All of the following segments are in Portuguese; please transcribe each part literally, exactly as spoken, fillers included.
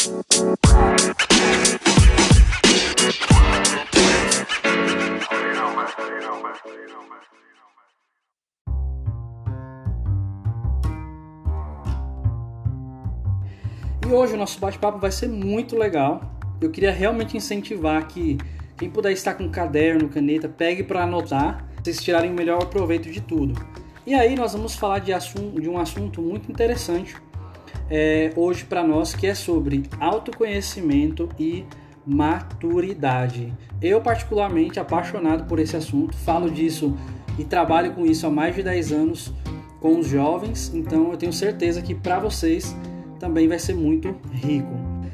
E hoje o nosso bate-papo vai ser muito legal. Eu queria realmente incentivar que quem puder estar com caderno, caneta, pegue para anotar, para vocês tirarem o melhor proveito de tudo. E aí nós vamos falar de, assunto, de um assunto muito interessante é, hoje para nós, que é sobre autoconhecimento e maturidade. Eu particularmente apaixonado por esse assunto, falo disso e trabalho com isso há mais de dez anos com os jovens, então eu tenho certeza que para vocês também vai ser muito rico.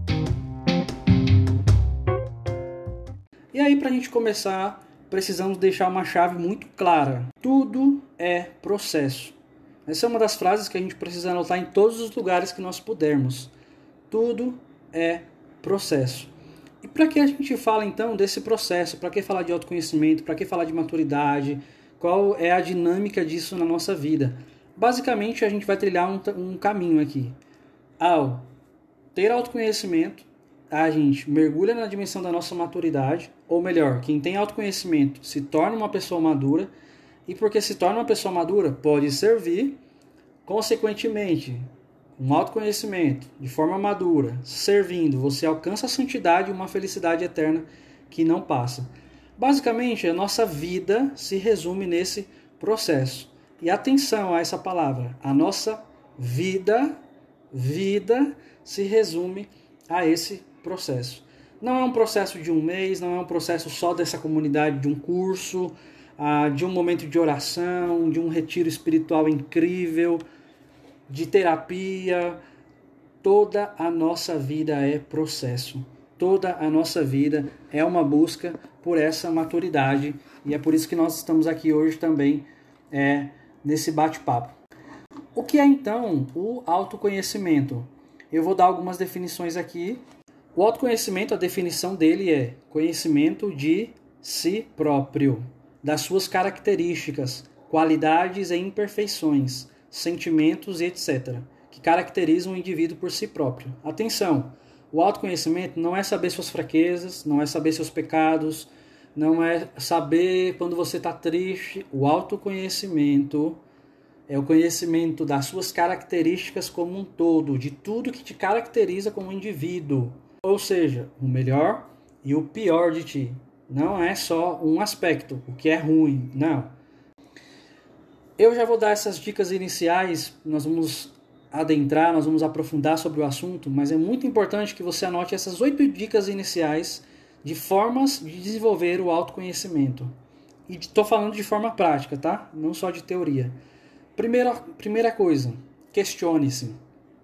E aí, para a gente começar, precisamos deixar uma chave muito clara. Tudo é processo. Essa é uma das frases que a gente precisa anotar em todos os lugares que nós pudermos. Tudo é processo. E para que a gente fala então desse processo? Para que falar de autoconhecimento? Para que falar de maturidade? Qual é a dinâmica disso na nossa vida? Basicamente, a gente vai trilhar um, um caminho aqui. Ao ter autoconhecimento, a gente mergulha na dimensão da nossa maturidade, ou melhor, quem tem autoconhecimento se torna uma pessoa madura, e porque se torna uma pessoa madura, pode servir, consequentemente, um autoconhecimento, de forma madura, servindo, você alcança a santidade e uma felicidade eterna que não passa. Basicamente, a nossa vida se resume nesse processo. E atenção a essa palavra, a nossa vida Vida se resume a esse processo. Não é um processo de um mês, não é um processo só dessa comunidade, de um curso, de um momento de oração, de um retiro espiritual incrível, de terapia. Toda a nossa vida é processo. Toda a nossa vida é uma busca por essa maturidade. E é por isso que nós estamos aqui hoje também é, nesse bate-papo. O que é então o autoconhecimento? Eu vou dar algumas definições aqui. O autoconhecimento, a definição dele é conhecimento de si próprio, das suas características, qualidades e imperfeições, sentimentos e etcétera, que caracterizam o indivíduo por si próprio. Atenção, o autoconhecimento não é saber suas fraquezas, não é saber seus pecados, não é saber quando você está triste. O autoconhecimento é o conhecimento das suas características como um todo, de tudo que te caracteriza como indivíduo. Ou seja, o melhor e o pior de ti. Não é só um aspecto, o que é ruim, não. Eu já vou dar essas dicas iniciais, nós vamos adentrar, nós vamos aprofundar sobre o assunto, mas é muito importante que você anote essas oito dicas iniciais de formas de desenvolver o autoconhecimento. E estou falando de forma prática, tá? Não só de teoria. Primeira, primeira coisa, questione-se.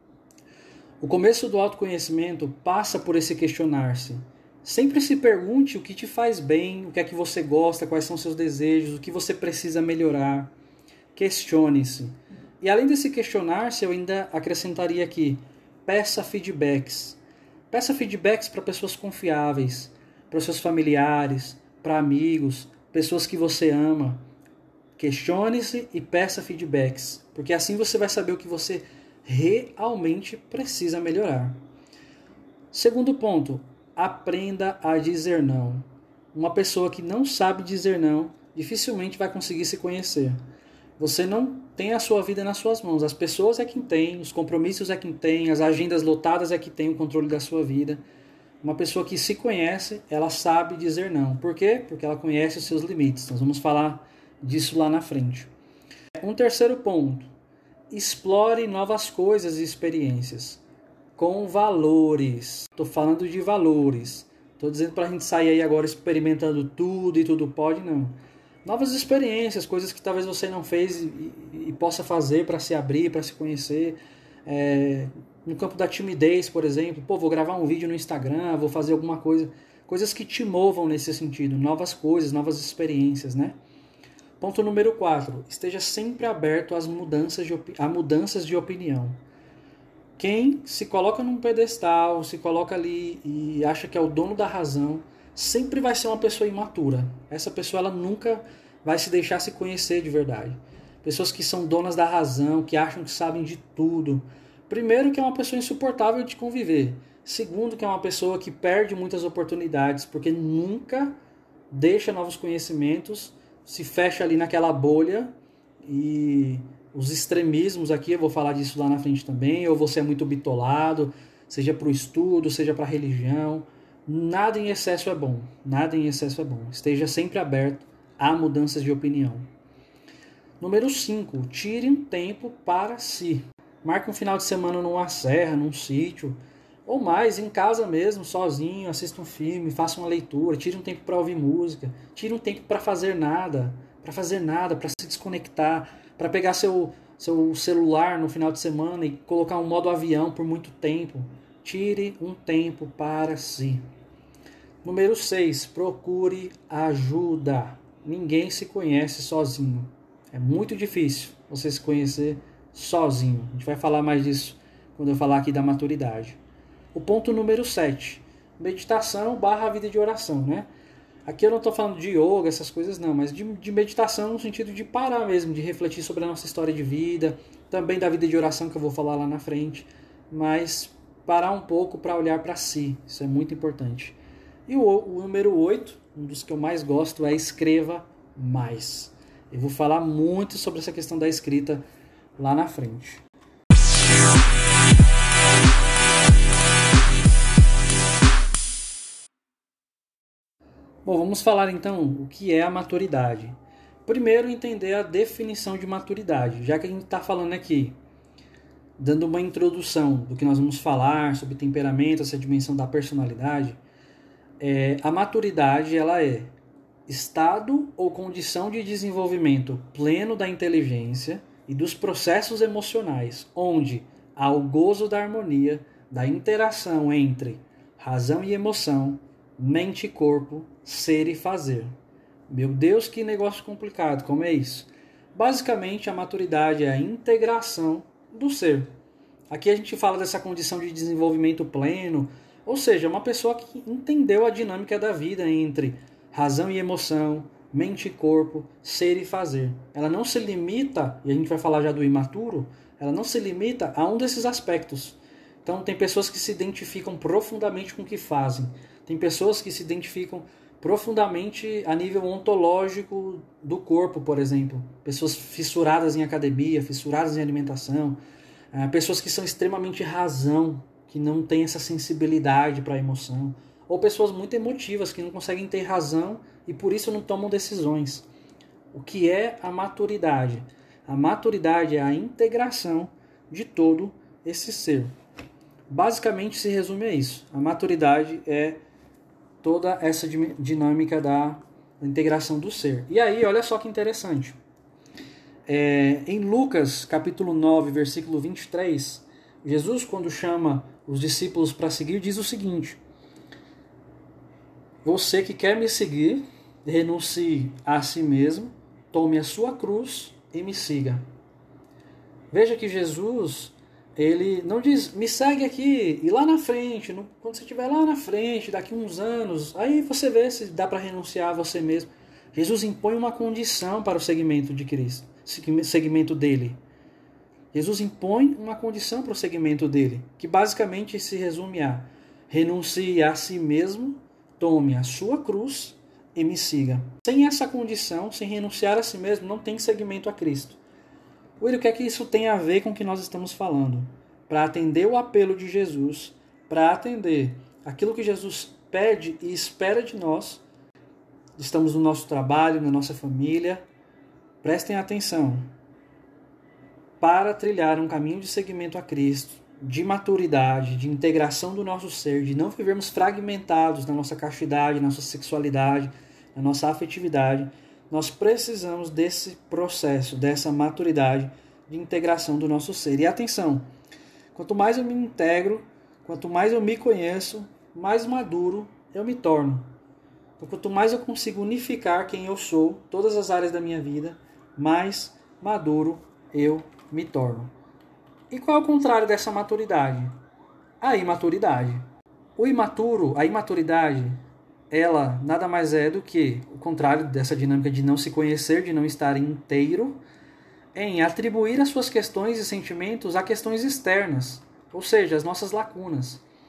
O começo do autoconhecimento passa por esse questionar-se. Sempre se pergunte o que te faz bem, o que é que você gosta, quais são seus desejos, o que você precisa melhorar. Questione-se. E além desse questionar-se, eu ainda acrescentaria aqui, peça feedbacks. Peça feedbacks para pessoas confiáveis, para seus familiares, para amigos, pessoas que você ama. Questione-se e peça feedbacks, porque assim você vai saber o que você realmente precisa melhorar. Segundo ponto, aprenda a dizer não. Uma pessoa que não sabe dizer não, dificilmente vai conseguir se conhecer. Você não tem a sua vida nas suas mãos. As pessoas é quem tem, os compromissos é quem tem, as agendas lotadas é quem tem o controle da sua vida. Uma pessoa que se conhece, ela sabe dizer não. Por quê? Porque ela conhece os seus limites. Nós vamos falar disso lá na frente. Um terceiro ponto, explore novas coisas e experiências com valores. Estou falando de valores. Estou dizendo para a gente sair aí agora experimentando tudo e tudo pode, não. Novas experiências, coisas que talvez você não fez e, e possa fazer para se abrir, para se conhecer. É, no campo da timidez, por exemplo, pô, vou gravar um vídeo no Instagram, vou fazer alguma coisa. Coisas que te movam nesse sentido, novas coisas, novas experiências, né? Ponto número quatro. Esteja sempre aberto às mudanças de, opi- a mudanças de opinião. Quem se coloca num pedestal, se coloca ali e acha que é o dono da razão, sempre vai ser uma pessoa imatura. Essa pessoa ela nunca vai se deixar se conhecer de verdade. Pessoas que são donas da razão, que acham que sabem de tudo. Primeiro que é uma pessoa insuportável de conviver. Segundo, que é uma pessoa que perde muitas oportunidades, porque nunca deixa novos conhecimentos, se fecha ali naquela bolha, e os extremismos aqui, eu vou falar disso lá na frente também, ou você é muito bitolado, seja para o estudo, seja para a religião, nada em excesso é bom, nada em excesso é bom. Esteja sempre aberto a mudanças de opinião. Número cinco, tire um tempo para si. Marque um final de semana numa serra, num sítio, ou mais, em casa mesmo, sozinho, assista um filme, faça uma leitura, tire um tempo para ouvir música, tire um tempo para fazer nada, para fazer nada, para se desconectar, para pegar seu, seu celular no final de semana e colocar um modo avião por muito tempo. Tire um tempo para si. Número seis, procure ajuda. Ninguém se conhece sozinho. É muito difícil você se conhecer sozinho. A gente vai falar mais disso quando eu falar aqui da maturidade. O ponto número sete, meditação barra vida de oração, né? Aqui eu não estou falando de yoga, essas coisas não, mas de, de meditação no sentido de parar mesmo, de refletir sobre a nossa história de vida, também da vida de oração que eu vou falar lá na frente, mas parar um pouco para olhar para si, isso é muito importante. E o, o número oito, um dos que eu mais gosto, é escreva mais. Eu vou falar muito sobre essa questão da escrita lá na frente. Bom, vamos falar então o que é a maturidade. Primeiro, entender a definição de maturidade, já que a gente está falando aqui, dando uma introdução do que nós vamos falar sobre temperamento, essa dimensão da personalidade. É, a maturidade ela é estado ou condição de desenvolvimento pleno da inteligência e dos processos emocionais, onde há o gozo da harmonia, da interação entre razão e emoção, mente e corpo, ser e fazer. Meu Deus, que negócio complicado, como é isso? Basicamente, a maturidade é a integração do ser. Aqui a gente fala dessa condição de desenvolvimento pleno, ou seja, uma pessoa que entendeu a dinâmica da vida entre razão e emoção, mente e corpo, ser e fazer. Ela não se limita, e a gente vai falar já do imaturo, ela não se limita a um desses aspectos. Então tem pessoas que se identificam profundamente com o que fazem. Tem pessoas que se identificam profundamente a nível ontológico do corpo, por exemplo. Pessoas fissuradas em academia, fissuradas em alimentação. Pessoas que são extremamente razão, que não têm essa sensibilidade para a emoção. Ou pessoas muito emotivas, que não conseguem ter razão e por isso não tomam decisões. O que é a maturidade? A maturidade é a integração de todo esse ser. Basicamente se resume a isso. A maturidade é toda essa dinâmica da integração do ser. E aí, olha só que interessante. É, em Lucas, capítulo nove, versículo vinte e três, Jesus, quando chama os discípulos para seguir, diz o seguinte: você que quer me seguir, renuncie a si mesmo, tome a sua cruz e me siga. Veja que Jesus, ele não diz, me segue aqui, e lá na frente, no, quando você estiver lá na frente, daqui uns anos, aí você vê se dá para renunciar a você mesmo. Jesus impõe uma condição para o segmento de Cristo, segmento dele. Jesus impõe uma condição para o segmento dele, que basicamente se resume a renuncie a si mesmo, tome a sua cruz e me siga. Sem essa condição, sem renunciar a si mesmo, não tem segmento a Cristo. O que é que isso tem a ver com o que nós estamos falando? Para atender o apelo de Jesus, para atender aquilo que Jesus pede e espera de nós, estamos no nosso trabalho, na nossa família, prestem atenção, para trilhar um caminho de seguimento a Cristo, de maturidade, de integração do nosso ser, de não vivermos fragmentados na nossa castidade, na nossa sexualidade, na nossa afetividade, nós precisamos desse processo, dessa maturidade de integração do nosso ser. E atenção, quanto mais eu me integro, quanto mais eu me conheço, mais maduro eu me torno. Então, quanto mais eu consigo unificar quem eu sou, todas as áreas da minha vida, mais maduro eu me torno. E qual é o contrário dessa maturidade? A imaturidade. O imaturo, a imaturidade, ela nada mais é do que o contrário dessa dinâmica de não se conhecer, de não estar inteiro, em atribuir as suas questões e sentimentos a questões externas, ou seja, as nossas lacunas.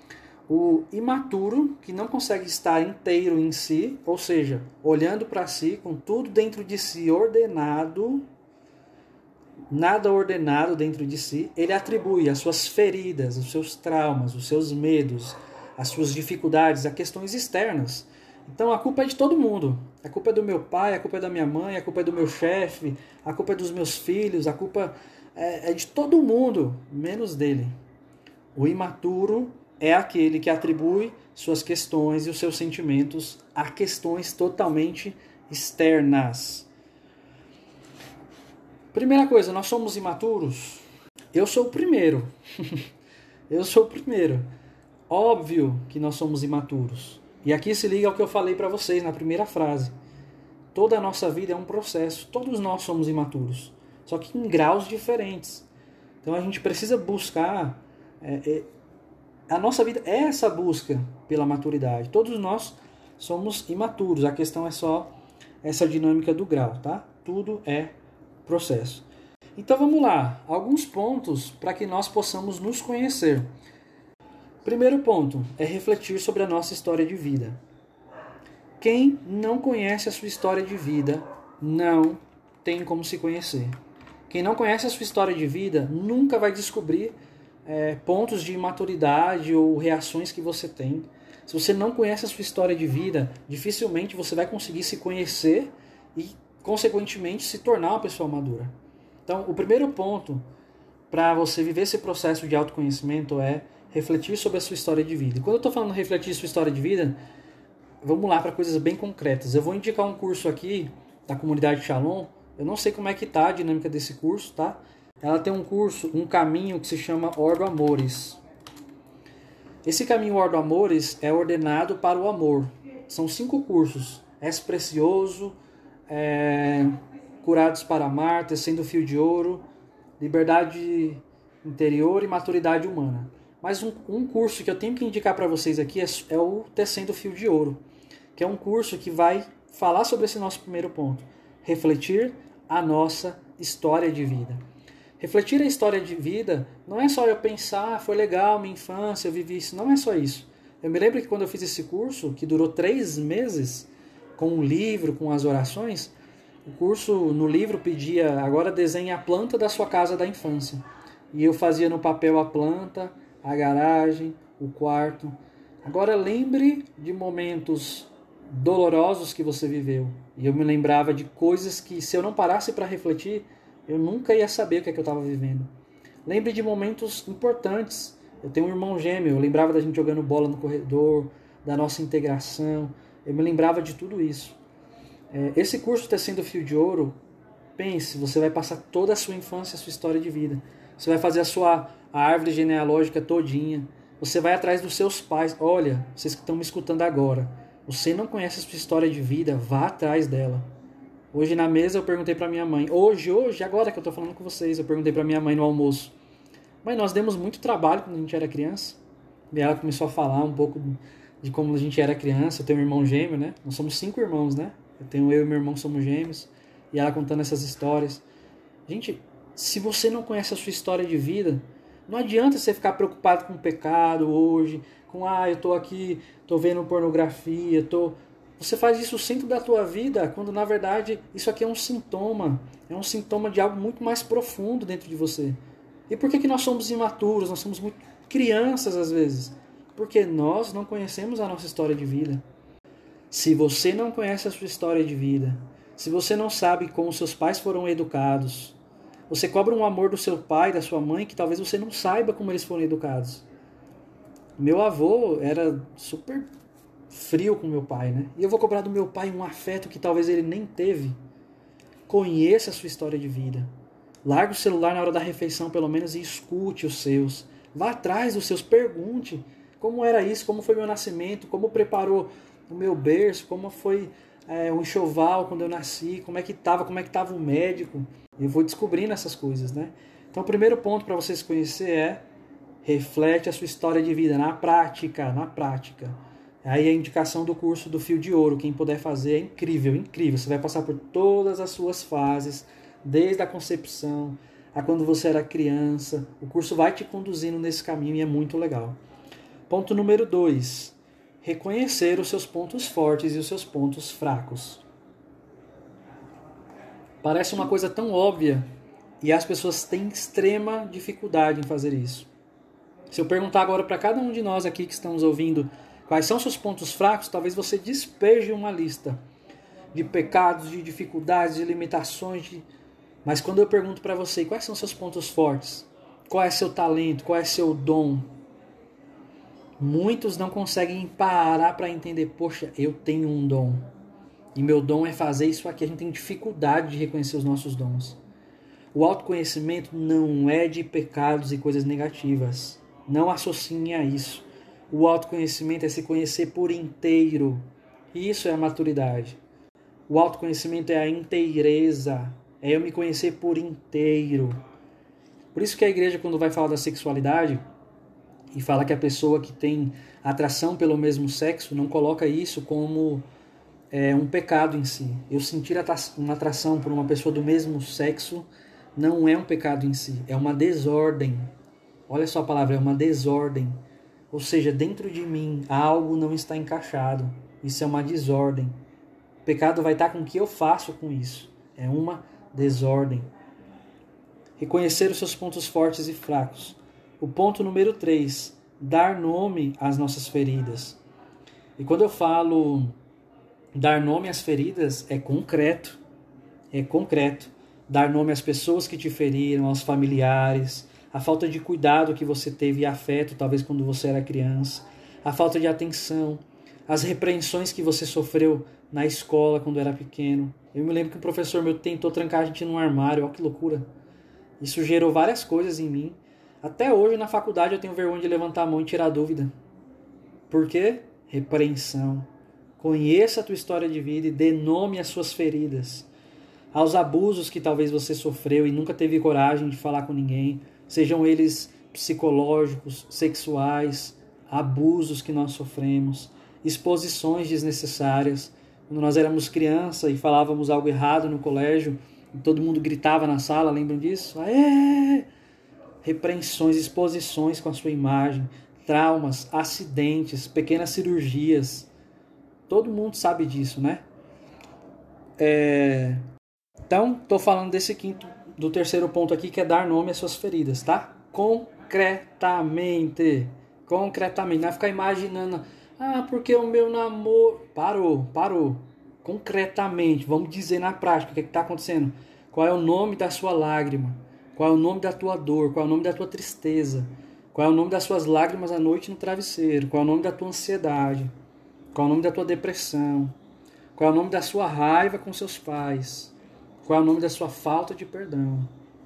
O imaturo, que não consegue estar inteiro em si, ou seja, olhando para si, com tudo dentro de si ordenado, nada ordenado dentro de si, ele atribui as suas feridas, os seus traumas, os seus medos, as suas dificuldades a questões externas. Então a culpa é de todo mundo. A culpa é do meu pai, a culpa é da minha mãe, a culpa é do meu chefe, a culpa é dos meus filhos, a culpa é, é de todo mundo, menos dele. O imaturo é aquele que atribui suas questões e os seus sentimentos a questões totalmente externas. Primeira coisa, nós somos imaturos? Eu sou o primeiro. Eu sou o primeiro. Óbvio que nós somos imaturos. E aqui se liga ao que eu falei para vocês na primeira frase. Toda a nossa vida é um processo. Todos nós somos imaturos. Só que em graus diferentes. Então a gente precisa buscar... É, é, a nossa vida é essa busca pela maturidade. Todos nós somos imaturos. A questão é só essa dinâmica do grau, tá? Tudo é processo. Então vamos lá, alguns pontos para que nós possamos nos conhecer. Primeiro ponto é refletir sobre a nossa história de vida. Quem não conhece a sua história de vida não tem como se conhecer. Quem não conhece a sua história de vida nunca vai descobrir é, pontos de imaturidade ou reações que você tem. Se você não conhece a sua história de vida, dificilmente você vai conseguir se conhecer e consequentemente, se tornar uma pessoa madura. Então, o primeiro ponto para você viver esse processo de autoconhecimento é refletir sobre a sua história de vida. E quando eu estou falando refletir sua história de vida, vamos lá para coisas bem concretas. Eu vou indicar um curso aqui da comunidade Shalom. Eu não sei como é que está a dinâmica desse curso, tá? Ela tem um curso, um caminho que se chama Ordo Amores. Esse caminho Ordo Amores é ordenado para o amor. São cinco cursos. És precioso... É, curados para amar, tecendo fio de ouro, liberdade interior e maturidade humana. Mas um, um curso que eu tenho que indicar para vocês aqui é, é o Tecendo Fio de Ouro, que é um curso que vai falar sobre esse nosso primeiro ponto, refletir a nossa história de vida. Refletir a história de vida não é só eu pensar, ah, foi legal, minha infância, eu vivi isso, não é só isso. Eu me lembro que quando eu fiz esse curso, que durou três meses, com um livro, com as orações, o curso no livro pedia, agora desenhe a planta da sua casa da infância. E eu fazia no papel a planta, a garagem, o quarto. Agora lembre de momentos dolorosos que você viveu. E eu me lembrava de coisas que, se eu não parasse para refletir, eu nunca ia saber o que é que eu estava vivendo. Lembre de momentos importantes. Eu tenho um irmão gêmeo, eu lembrava da gente jogando bola no corredor, da nossa integração. Eu me lembrava de tudo isso. Esse curso Tecendo Fio de Ouro, pense, você vai passar toda a sua infância, a sua história de vida. Você vai fazer a sua a árvore genealógica todinha. Você vai atrás dos seus pais. Olha, vocês que estão me escutando agora, você não conhece a sua história de vida, vá atrás dela. Hoje na mesa eu perguntei para minha mãe, hoje, hoje, agora que eu estou falando com vocês, eu perguntei para minha mãe no almoço. Mãe, nós demos muito trabalho quando a gente era criança. E ela começou a falar um pouco de como a gente era criança. Eu tenho um irmão gêmeo, né? Nós somos cinco irmãos, né? Eu tenho eu e meu irmão somos gêmeos. E ela contando essas histórias. Gente, se você não conhece a sua história de vida, não adianta você ficar preocupado com o pecado hoje, com, ah, eu tô aqui, tô vendo pornografia, tô... Você faz isso o centro da tua vida, quando na verdade isso aqui é um sintoma. É um sintoma de algo muito mais profundo dentro de você. E por que que nós somos imaturos? Nós somos muito crianças às vezes. Porque nós não conhecemos a nossa história de vida. Se você não conhece a sua história de vida, se você não sabe como seus pais foram educados, você cobra um amor do seu pai, da sua mãe, que talvez você não saiba como eles foram educados. Meu avô era super frio com meu pai, né? E eu vou cobrar do meu pai um afeto que talvez ele nem teve. Conheça a sua história de vida. Largue o celular na hora da refeição, pelo menos, e escute os seus. Vá atrás dos seus, pergunte como era isso, como foi meu nascimento, como preparou o meu berço, como foi é, o enxoval quando eu nasci, como é que estava, como é que estava o médico. Eu vou descobrindo essas coisas, né? Então o primeiro ponto para você se conhecer é reflete a sua história de vida na prática, na prática. Aí a indicação do curso do Fio de Ouro, quem puder fazer, é incrível, incrível. Você vai passar por todas as suas fases, desde a concepção a quando você era criança. O curso vai te conduzindo nesse caminho e é muito legal. Ponto número dois. Reconhecer os seus pontos fortes e os seus pontos fracos. Parece uma coisa tão óbvia e as pessoas têm extrema dificuldade em fazer isso. Se eu perguntar agora para cada um de nós aqui que estamos ouvindo quais são seus pontos fracos, talvez você despeje uma lista de pecados, de dificuldades, de limitações. De... Mas quando eu pergunto para você quais são seus pontos fortes, qual é seu talento, qual é seu dom, muitos não conseguem parar para entender, poxa, eu tenho um dom. E meu dom é fazer isso aqui. A gente tem dificuldade de reconhecer os nossos dons. O autoconhecimento não é de pecados e coisas negativas. Não associem a isso. O autoconhecimento é se conhecer por inteiro. Isso é a maturidade. O autoconhecimento é a inteireza. É eu me conhecer por inteiro. Por isso que a igreja, quando vai falar da sexualidade e fala que a pessoa que tem atração pelo mesmo sexo, não coloca isso como é, um pecado em si. Eu sentir uma atração por uma pessoa do mesmo sexo não é um pecado em si, é uma desordem. Olha só a palavra, é uma desordem. Ou seja, dentro de mim algo não está encaixado. Isso é uma desordem. O pecado vai estar com o que eu faço com isso. É uma desordem. Reconhecer os seus pontos fortes e fracos. O ponto número três, dar nome às nossas feridas. E quando eu falo dar nome às feridas, é concreto. É concreto. Dar nome às pessoas que te feriram, aos familiares, a falta de cuidado que você teve e afeto, talvez quando você era criança, a falta de atenção, as repreensões que você sofreu na escola quando era pequeno. Eu me lembro que um professor meu tentou trancar a gente num armário, olha que loucura. Isso gerou várias coisas em mim. Até hoje na faculdade eu tenho vergonha de levantar a mão e tirar dúvida. Por quê? Repreensão. Conheça a tua história de vida e dê nome às suas feridas. Aos abusos que talvez você sofreu e nunca teve coragem de falar com ninguém, sejam eles psicológicos, sexuais, abusos que nós sofremos, exposições desnecessárias. Quando nós éramos criança e falávamos algo errado no colégio, e todo mundo gritava na sala, lembram disso? Aê! Repreensões, exposições com a sua imagem, traumas, acidentes, pequenas cirurgias. Todo mundo sabe disso, né? É... Então, estou falando desse quinto, do terceiro ponto aqui, que é dar nome às suas feridas, tá? Concretamente. Concretamente. Não vai ficar imaginando, ah, porque o meu namoro... Parou, parou. Concretamente. Vamos dizer na prática o que está acontecendo. Qual é o nome da sua lágrima? Qual é o nome da tua dor? Qual é o nome da tua tristeza? Qual é o nome das suas lágrimas à noite no travesseiro? Qual é o nome da tua ansiedade? Qual é o nome da tua depressão? Qual é o nome da sua raiva com seus pais? Qual é o nome da sua falta de perdão?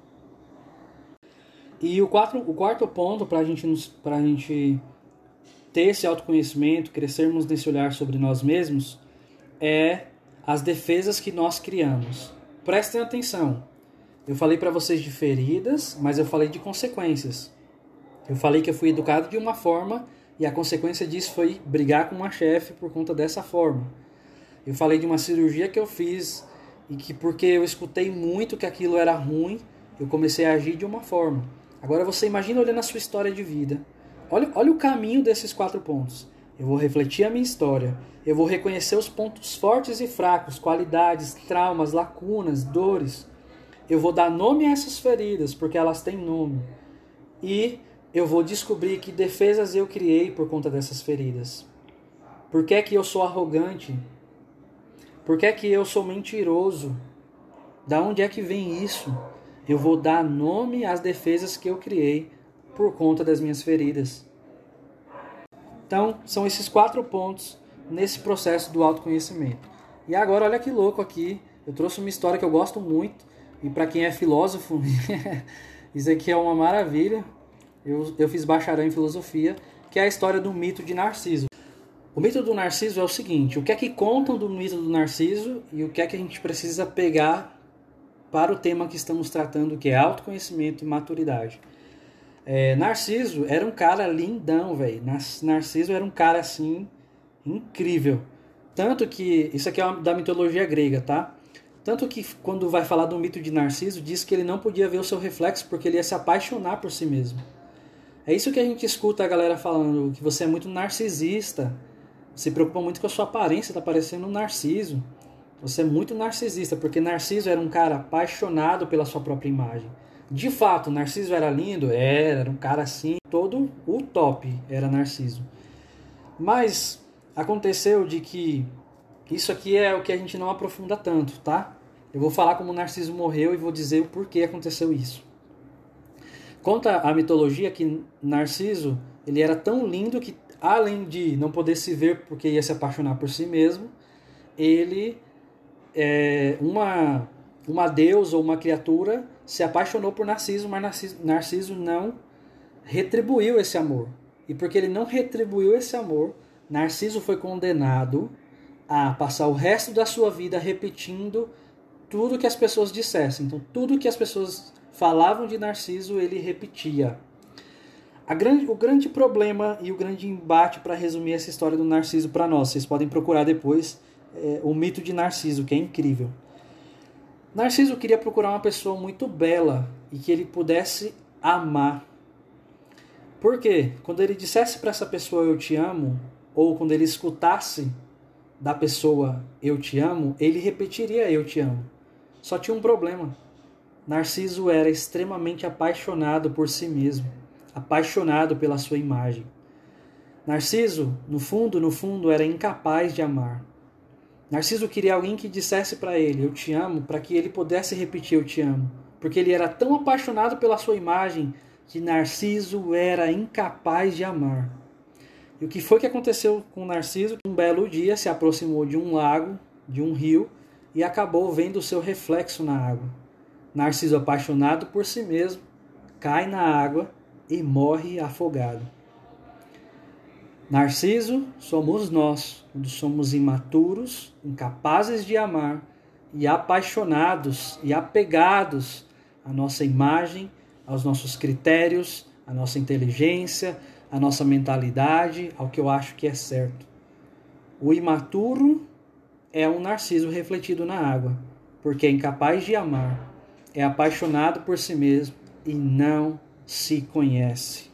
E o, quatro, o quarto ponto para gente, a gente ter esse autoconhecimento, crescermos nesse olhar sobre nós mesmos, é as defesas que nós criamos. Prestem atenção. Eu falei para vocês de feridas, mas eu falei de consequências. Eu falei que eu fui educado de uma forma e a consequência disso foi brigar com uma chefe por conta dessa forma. Eu falei de uma cirurgia que eu fiz e que porque eu escutei muito que aquilo era ruim, eu comecei a agir de uma forma. Agora você imagina olhando a sua história de vida. Olha, olha o caminho desses quatro pontos. Eu vou refletir a minha história. Eu vou reconhecer os pontos fortes e fracos, qualidades, traumas, lacunas, dores. Eu vou dar nome a essas feridas, porque elas têm nome. E eu vou descobrir que defesas eu criei por conta dessas feridas. Por que é que eu sou arrogante? Por que é que eu sou mentiroso? Da onde é que vem isso? Eu vou dar nome às defesas que eu criei por conta das minhas feridas. Então, são esses quatro pontos nesse processo do autoconhecimento. E agora, olha que louco aqui. Eu trouxe uma história que eu gosto muito. E para quem é filósofo, isso aqui é uma maravilha. Eu, eu fiz bacharel em filosofia, que é a história do mito de Narciso. O mito do Narciso é o seguinte: o que é que contam do mito do Narciso e o que é que a gente precisa pegar para o tema que estamos tratando, que é autoconhecimento e maturidade. É, Narciso era um cara lindão, velho. Narciso era um cara, assim, incrível. Tanto que, isso aqui é da mitologia grega, tá? Tanto que quando vai falar do mito de Narciso, diz que ele não podia ver o seu reflexo porque ele ia se apaixonar por si mesmo. É isso que a gente escuta a galera falando, que você é muito narcisista, se preocupa muito com a sua aparência, tá parecendo um Narciso. Você é muito narcisista, porque Narciso era um cara apaixonado pela sua própria imagem. De fato, Narciso era lindo? Era, era um cara assim, todo o top era Narciso. Mas aconteceu de que isso aqui é o que a gente não aprofunda tanto, tá? Eu vou falar como Narciso morreu e vou dizer o porquê aconteceu isso. Conta a mitologia que Narciso, ele era tão lindo que, além de não poder se ver porque ia se apaixonar por si mesmo, ele, é, uma, uma deusa ou uma criatura, se apaixonou por Narciso, mas Narciso, Narciso não retribuiu esse amor. E porque ele não retribuiu esse amor, Narciso foi condenado a passar o resto da sua vida repetindo tudo que as pessoas dissessem. Então, tudo que as pessoas falavam de Narciso, ele repetia. A grande, o grande problema e o grande embate, para resumir essa história do Narciso para nós, vocês podem procurar depois é, o mito de Narciso, que é incrível. Narciso queria procurar uma pessoa muito bela e que ele pudesse amar. Por quê? Quando ele dissesse para essa pessoa eu te amo, ou quando ele escutasse da pessoa eu te amo, ele repetiria eu te amo. Só tinha um problema. Narciso era extremamente apaixonado por si mesmo, apaixonado pela sua imagem. Narciso, no fundo, no fundo, era incapaz de amar. Narciso queria alguém que dissesse para ele, eu te amo, para que ele pudesse repetir eu te amo. Porque ele era tão apaixonado pela sua imagem que Narciso era incapaz de amar. E o que foi que aconteceu com Narciso? Um belo dia se aproximou de um lago, de um rio, e acabou vendo o seu reflexo na água. Narciso, apaixonado por si mesmo, cai na água e morre afogado. Narciso somos nós, quando somos imaturos, incapazes de amar e apaixonados e apegados à nossa imagem, aos nossos critérios, à nossa inteligência, à nossa mentalidade, ao que eu acho que é certo. O imaturo é um Narciso refletido na água, porque é incapaz de amar, é apaixonado por si mesmo e não se conhece.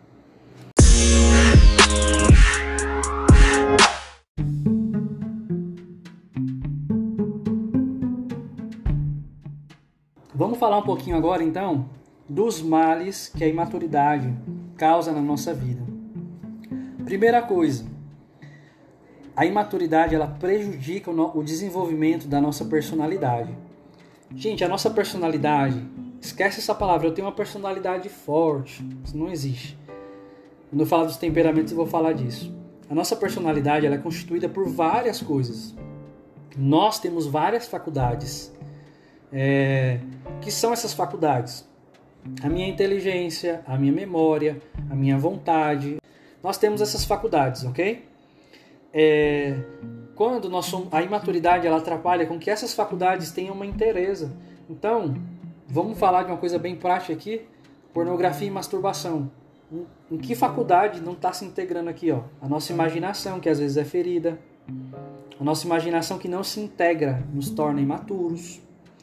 Vamos falar um pouquinho agora, então, dos males que a imaturidade causa na nossa vida. Primeira coisa, a imaturidade ela prejudica o desenvolvimento da nossa personalidade. Gente, a nossa personalidade, esquece essa palavra, eu tenho uma personalidade forte, isso não existe. Quando eu falar dos temperamentos eu vou falar disso. A nossa personalidade ela é constituída por várias coisas. Nós temos várias faculdades. É, que são essas faculdades? A minha inteligência, a minha memória, a minha vontade. Nós temos essas faculdades, ok? É, quando nós somos, a imaturidade ela atrapalha com que essas faculdades tenham uma inteireza. Então, vamos falar de uma coisa bem prática aqui: pornografia e masturbação. Em, em que faculdade não está se integrando aqui? Ó? A nossa imaginação, que às vezes é ferida. A nossa imaginação que não se integra nos torna imaturos.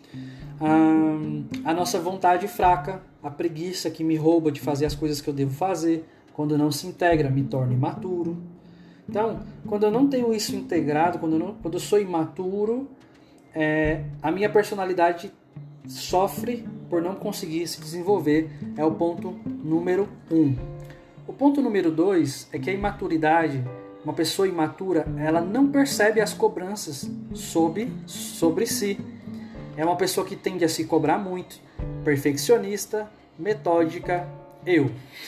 A nossa vontade fraca, a preguiça que me rouba de fazer as coisas que eu devo fazer, quando não se integra, me torna imaturo. Então, quando eu não tenho isso integrado, quando eu, não, quando eu sou imaturo, é, a minha personalidade sofre por não conseguir se desenvolver. É o ponto número um. O ponto número dois é que a imaturidade, uma pessoa imatura, ela não percebe as cobranças sobre, sobre si. É uma pessoa que tende a se cobrar muito, perfeccionista, metódica, eu.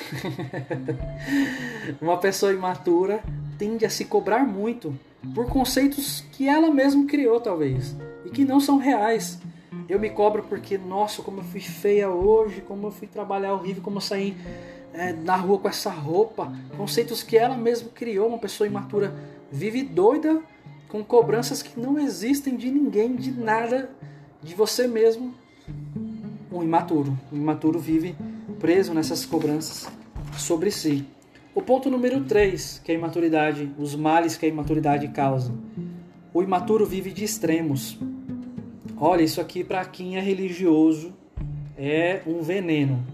Uma pessoa imatura tende a se cobrar muito por conceitos que ela mesma criou, talvez, e que não são reais. Eu me cobro porque, nossa, como eu fui feia hoje, como eu fui trabalhar horrível, como eu saí é, na rua com essa roupa. Conceitos que ela mesma criou. Uma pessoa imatura vive doida com cobranças que não existem de ninguém, de nada, de você mesmo. Um imaturo. Um imaturo vive preso nessas cobranças sobre si. O ponto número três, que é a imaturidade, os males que a imaturidade causa. O imaturo vive de extremos. Olha, isso aqui para quem é religioso é um veneno.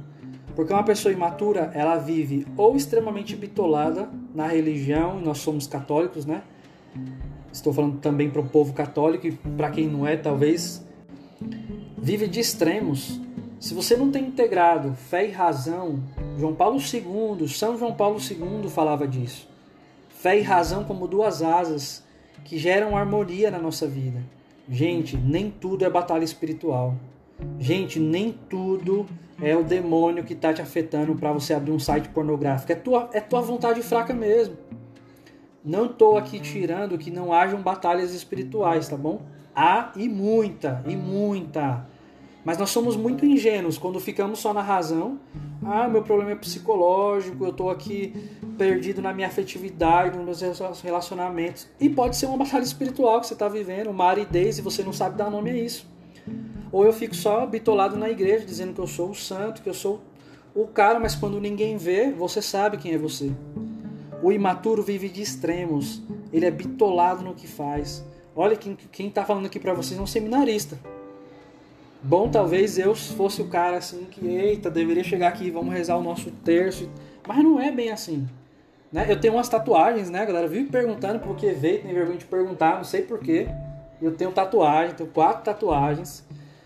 Porque uma pessoa imatura, ela vive ou extremamente bitolada na religião, e nós somos católicos, né? Estou falando também para o povo católico e para quem não é, talvez vive de extremos. Se você não tem integrado fé e razão, João Paulo segundo, São João Paulo segundo falava disso. Fé e razão como duas asas que geram harmonia na nossa vida. Gente, nem tudo é batalha espiritual. Gente, nem tudo é o demônio que está te afetando para você abrir um site pornográfico. É tua, é tua vontade fraca mesmo. Não estou aqui tirando que não hajam batalhas espirituais, tá bom? Há e muita, e muita. Mas nós somos muito ingênuos quando ficamos só na razão. Ah, meu problema é psicológico, eu estou aqui perdido na minha afetividade, nos meus relacionamentos. E pode ser uma batalha espiritual que você está vivendo, uma aridez e você não sabe dar nome a isso. Ou eu fico só bitolado na igreja, dizendo que eu sou o santo, que eu sou o cara, mas quando ninguém vê, você sabe quem é você. O imaturo vive de extremos, ele é bitolado no que faz. Olha, quem está falando aqui para vocês é um seminarista. Bom, talvez eu fosse o cara assim que, eita, deveria chegar aqui, vamos rezar o nosso terço. Mas não é bem assim. Né? Eu tenho umas tatuagens, né? A galera vive perguntando por que veio, tem vergonha de perguntar, não sei porquê. Eu tenho tatuagem, tenho quatro tatuagens.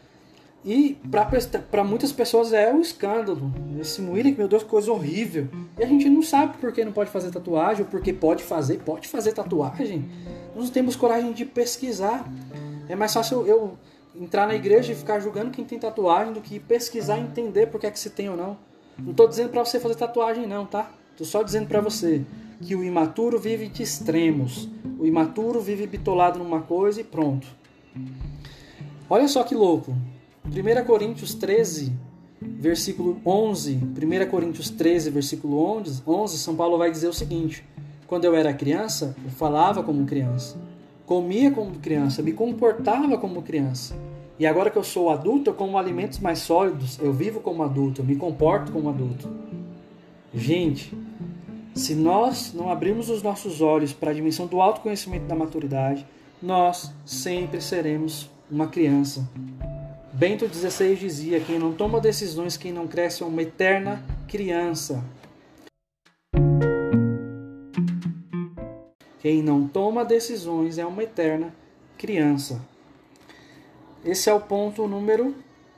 E para muitas pessoas é um escândalo. Esse William, meu Deus, que coisa horrível. E a gente não sabe por que não pode fazer tatuagem, ou por que pode fazer. Pode fazer tatuagem? Nós não temos coragem de pesquisar. É mais fácil eu entrar na igreja e ficar julgando quem tem tatuagem do que pesquisar e entender por que é que se tem ou não. Não estou dizendo para você fazer tatuagem não, tá? Estou só dizendo para você que o imaturo vive de extremos. O imaturo vive bitolado numa coisa e pronto. Olha só que louco. primeira Coríntios treze, versículo onze. primeira Coríntios treze, versículo onze, São Paulo vai dizer o seguinte: quando eu era criança, eu falava como criança, comia como criança, me comportava como criança. E agora que eu sou adulto, eu como alimentos mais sólidos, eu vivo como adulto, eu me comporto como adulto. Gente, se nós não abrirmos os nossos olhos para a dimensão do autoconhecimento da maturidade, nós sempre seremos uma criança. Bento dezesseis dizia: quem não toma decisões, quem não cresce é uma eterna criança. Quem não toma decisões é uma eterna criança. Esse é o ponto número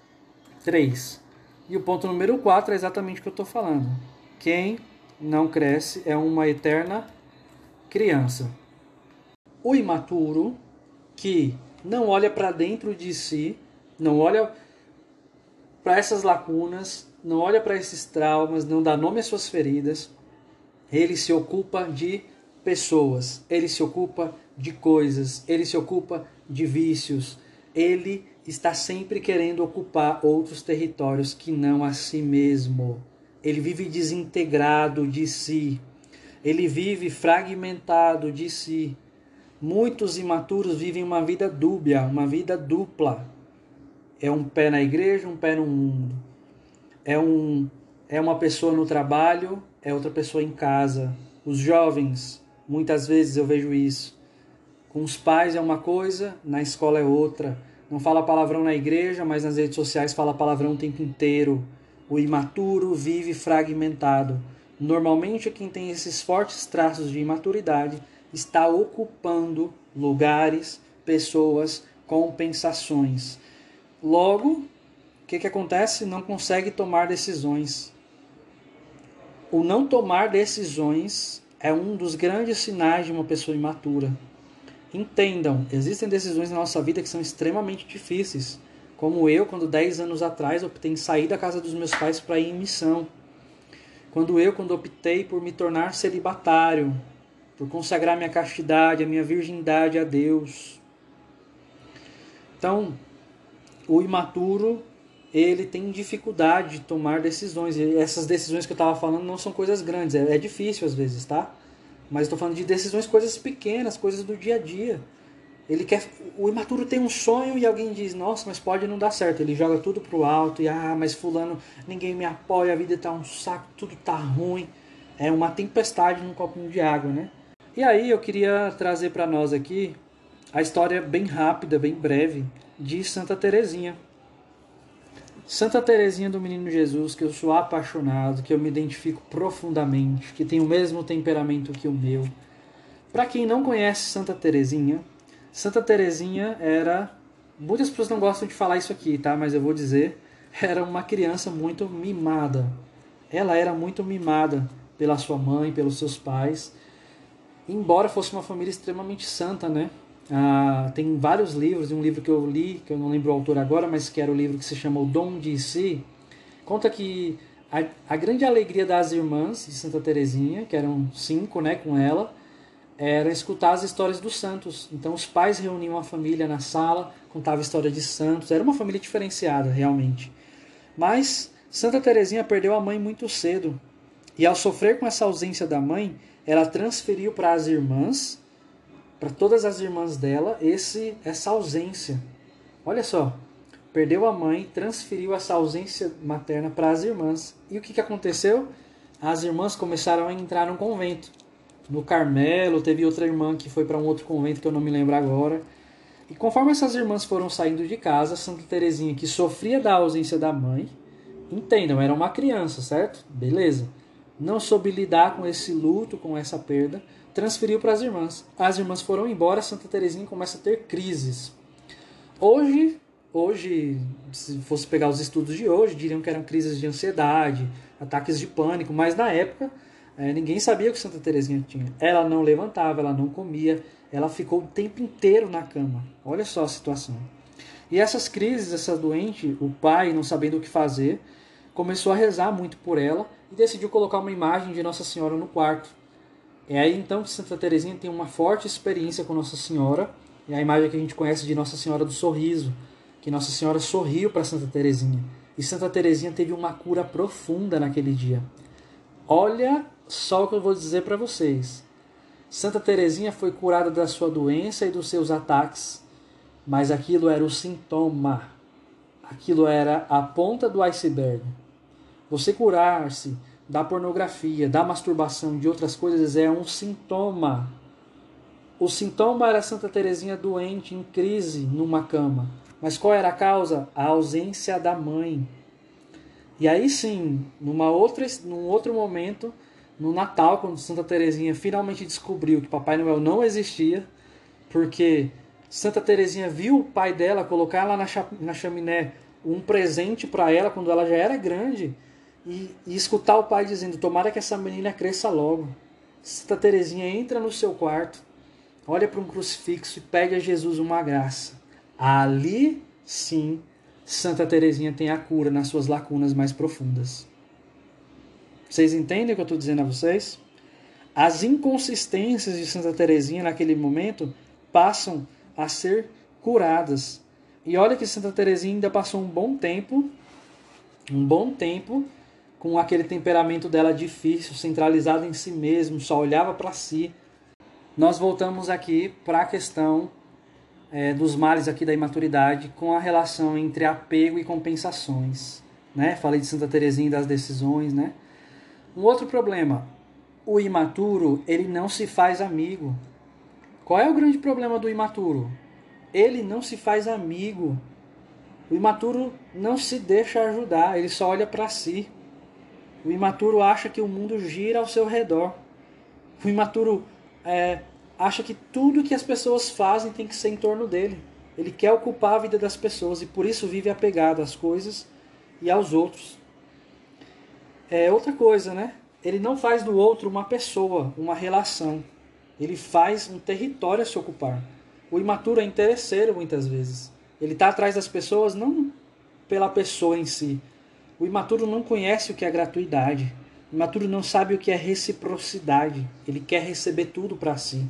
três. E o ponto número quatro é exatamente o que eu estou falando. Quem não cresce é uma eterna criança. O imaturo, que não olha para dentro de si, não olha para essas lacunas, não olha para esses traumas, não dá nome às suas feridas, ele se ocupa de pessoas, ele se ocupa de coisas, ele se ocupa de vícios, ele está sempre querendo ocupar outros territórios que não a si mesmo. Ele vive desintegrado de si, ele vive fragmentado de si. Muitos imaturos vivem uma vida dúbia, uma vida dupla. É um pé na igreja, um pé no mundo. É, um, é uma pessoa no trabalho, é outra pessoa em casa. Os jovens, muitas vezes eu vejo isso. Com os pais é uma coisa, na escola é outra. Não fala palavrão na igreja, mas nas redes sociais fala palavrão o tempo inteiro. O imaturo vive fragmentado. Normalmente quem tem esses fortes traços de imaturidade está ocupando lugares, pessoas, compensações. Logo, o que, que acontece? Não consegue tomar decisões. O não tomar decisões é um dos grandes sinais de uma pessoa imatura. Entendam, existem decisões na nossa vida que são extremamente difíceis. Como eu, quando dez anos atrás, optei em sair da casa dos meus pais para ir em missão. Quando eu, quando optei por me tornar celibatário, por consagrar minha castidade, a minha virgindade a Deus. Então, o imaturo, ele tem dificuldade de tomar decisões. E essas decisões que eu estava falando não são coisas grandes, é, é difícil às vezes, tá? Mas estou falando de decisões, coisas pequenas, coisas do dia a dia. Ele quer, o imaturo tem um sonho e alguém diz: nossa, mas pode não dar certo. Ele joga tudo pro alto e, ah, mas fulano, ninguém me apoia, a vida tá um saco, tudo tá ruim. É uma tempestade num copinho de água, né? E aí eu queria trazer para nós aqui a história bem rápida, bem breve, de Santa Teresinha. Santa Teresinha do Menino Jesus, que eu sou apaixonado, que eu me identifico profundamente, que tem o mesmo temperamento que o meu. Para quem não conhece Santa Teresinha, Santa Teresinha era... Muitas pessoas não gostam de falar isso aqui, tá? Mas eu vou dizer, era uma criança muito mimada. Ela era muito mimada pela sua mãe, pelos seus pais, embora fosse uma família extremamente santa, né? Ah, tem vários livros, um livro que eu li, que eu não lembro o autor agora, mas que era o livro que se chama O Dom de Si, conta que a, a grande alegria das irmãs de Santa Teresinha, que eram cinco, né, com ela, era escutar as histórias dos santos. Então os pais reuniam a família na sala, contavam a história de santos, era uma família diferenciada, realmente. Mas Santa Teresinha perdeu a mãe muito cedo, e ao sofrer com essa ausência da mãe, ela transferiu para as irmãs, para todas as irmãs dela, esse, essa ausência. Olha só, perdeu a mãe, transferiu essa ausência materna para as irmãs. E o que, que aconteceu? As irmãs começaram a entrar num convento. No Carmelo, teve outra irmã que foi para um outro convento que eu não me lembro agora. E conforme essas irmãs foram saindo de casa, Santa Teresinha, que sofria da ausência da mãe, entendam, era uma criança, certo? Beleza. Não soube lidar com esse luto, com essa perda, transferiu para as irmãs. As irmãs foram embora, Santa Teresinha começa a ter crises. Hoje, hoje, se fosse pegar os estudos de hoje, diriam que eram crises de ansiedade, ataques de pânico, mas na época é, ninguém sabia o que Santa Teresinha tinha. Ela não levantava, ela não comia, ela ficou o tempo inteiro na cama. Olha só a situação. E essas crises, essa doente, o pai, não sabendo o que fazer, começou a rezar muito por ela e decidiu colocar uma imagem de Nossa Senhora no quarto. É aí então que Santa Teresinha tem uma forte experiência com Nossa Senhora. É a imagem que a gente conhece de Nossa Senhora do Sorriso, que Nossa Senhora sorriu para Santa Teresinha. E Santa Teresinha teve uma cura profunda naquele dia. Olha só o que eu vou dizer para vocês. Santa Teresinha foi curada da sua doença e dos seus ataques, mas aquilo era o sintoma. Aquilo era a ponta do iceberg. Você curar-se da pornografia, da masturbação, de outras coisas é um sintoma. O sintoma era Santa Teresinha doente, em crise, numa cama. Mas qual era a causa? A ausência da mãe. E aí sim, numa outra, num outro momento, no Natal, quando Santa Teresinha finalmente descobriu que Papai Noel não existia, porque Santa Teresinha viu o pai dela colocar lá na chaminé um presente para ela quando ela já era grande, e, e escutar o pai dizendo: tomara que essa menina cresça logo. Santa Teresinha entra no seu quarto, olha para um crucifixo e pede a Jesus uma graça. Ali sim, Santa Teresinha tem a cura nas suas lacunas mais profundas. Vocês entendem o que eu estou dizendo a vocês? As inconsistências de Santa Teresinha naquele momento passam a ser curadas. E olha que Santa Teresinha ainda passou um bom tempo, um bom tempo, com aquele temperamento dela difícil, centralizado em si mesmo, só olhava para si. Nós voltamos aqui para a questão é, dos males aqui da imaturidade, com a relação entre apego e compensações. Né? Falei de Santa Teresinha e das decisões. Né? Um outro problema, o imaturo, ele não se faz amigo. Qual é o grande problema do imaturo? Ele não se faz amigo. O imaturo não se deixa ajudar, ele só olha para si. O imaturo acha que o mundo gira ao seu redor. O imaturo é, acha que tudo que as pessoas fazem tem que ser em torno dele. Ele quer ocupar a vida das pessoas e por isso vive apegado às coisas e aos outros. É outra coisa, né? Ele não faz do outro uma pessoa, uma relação. Ele faz um território a se ocupar. O imaturo é interesseiro muitas vezes. Ele está atrás das pessoas não pela pessoa em si. O imaturo não conhece o que é gratuidade. O imaturo não sabe o que é reciprocidade. Ele quer receber tudo para si.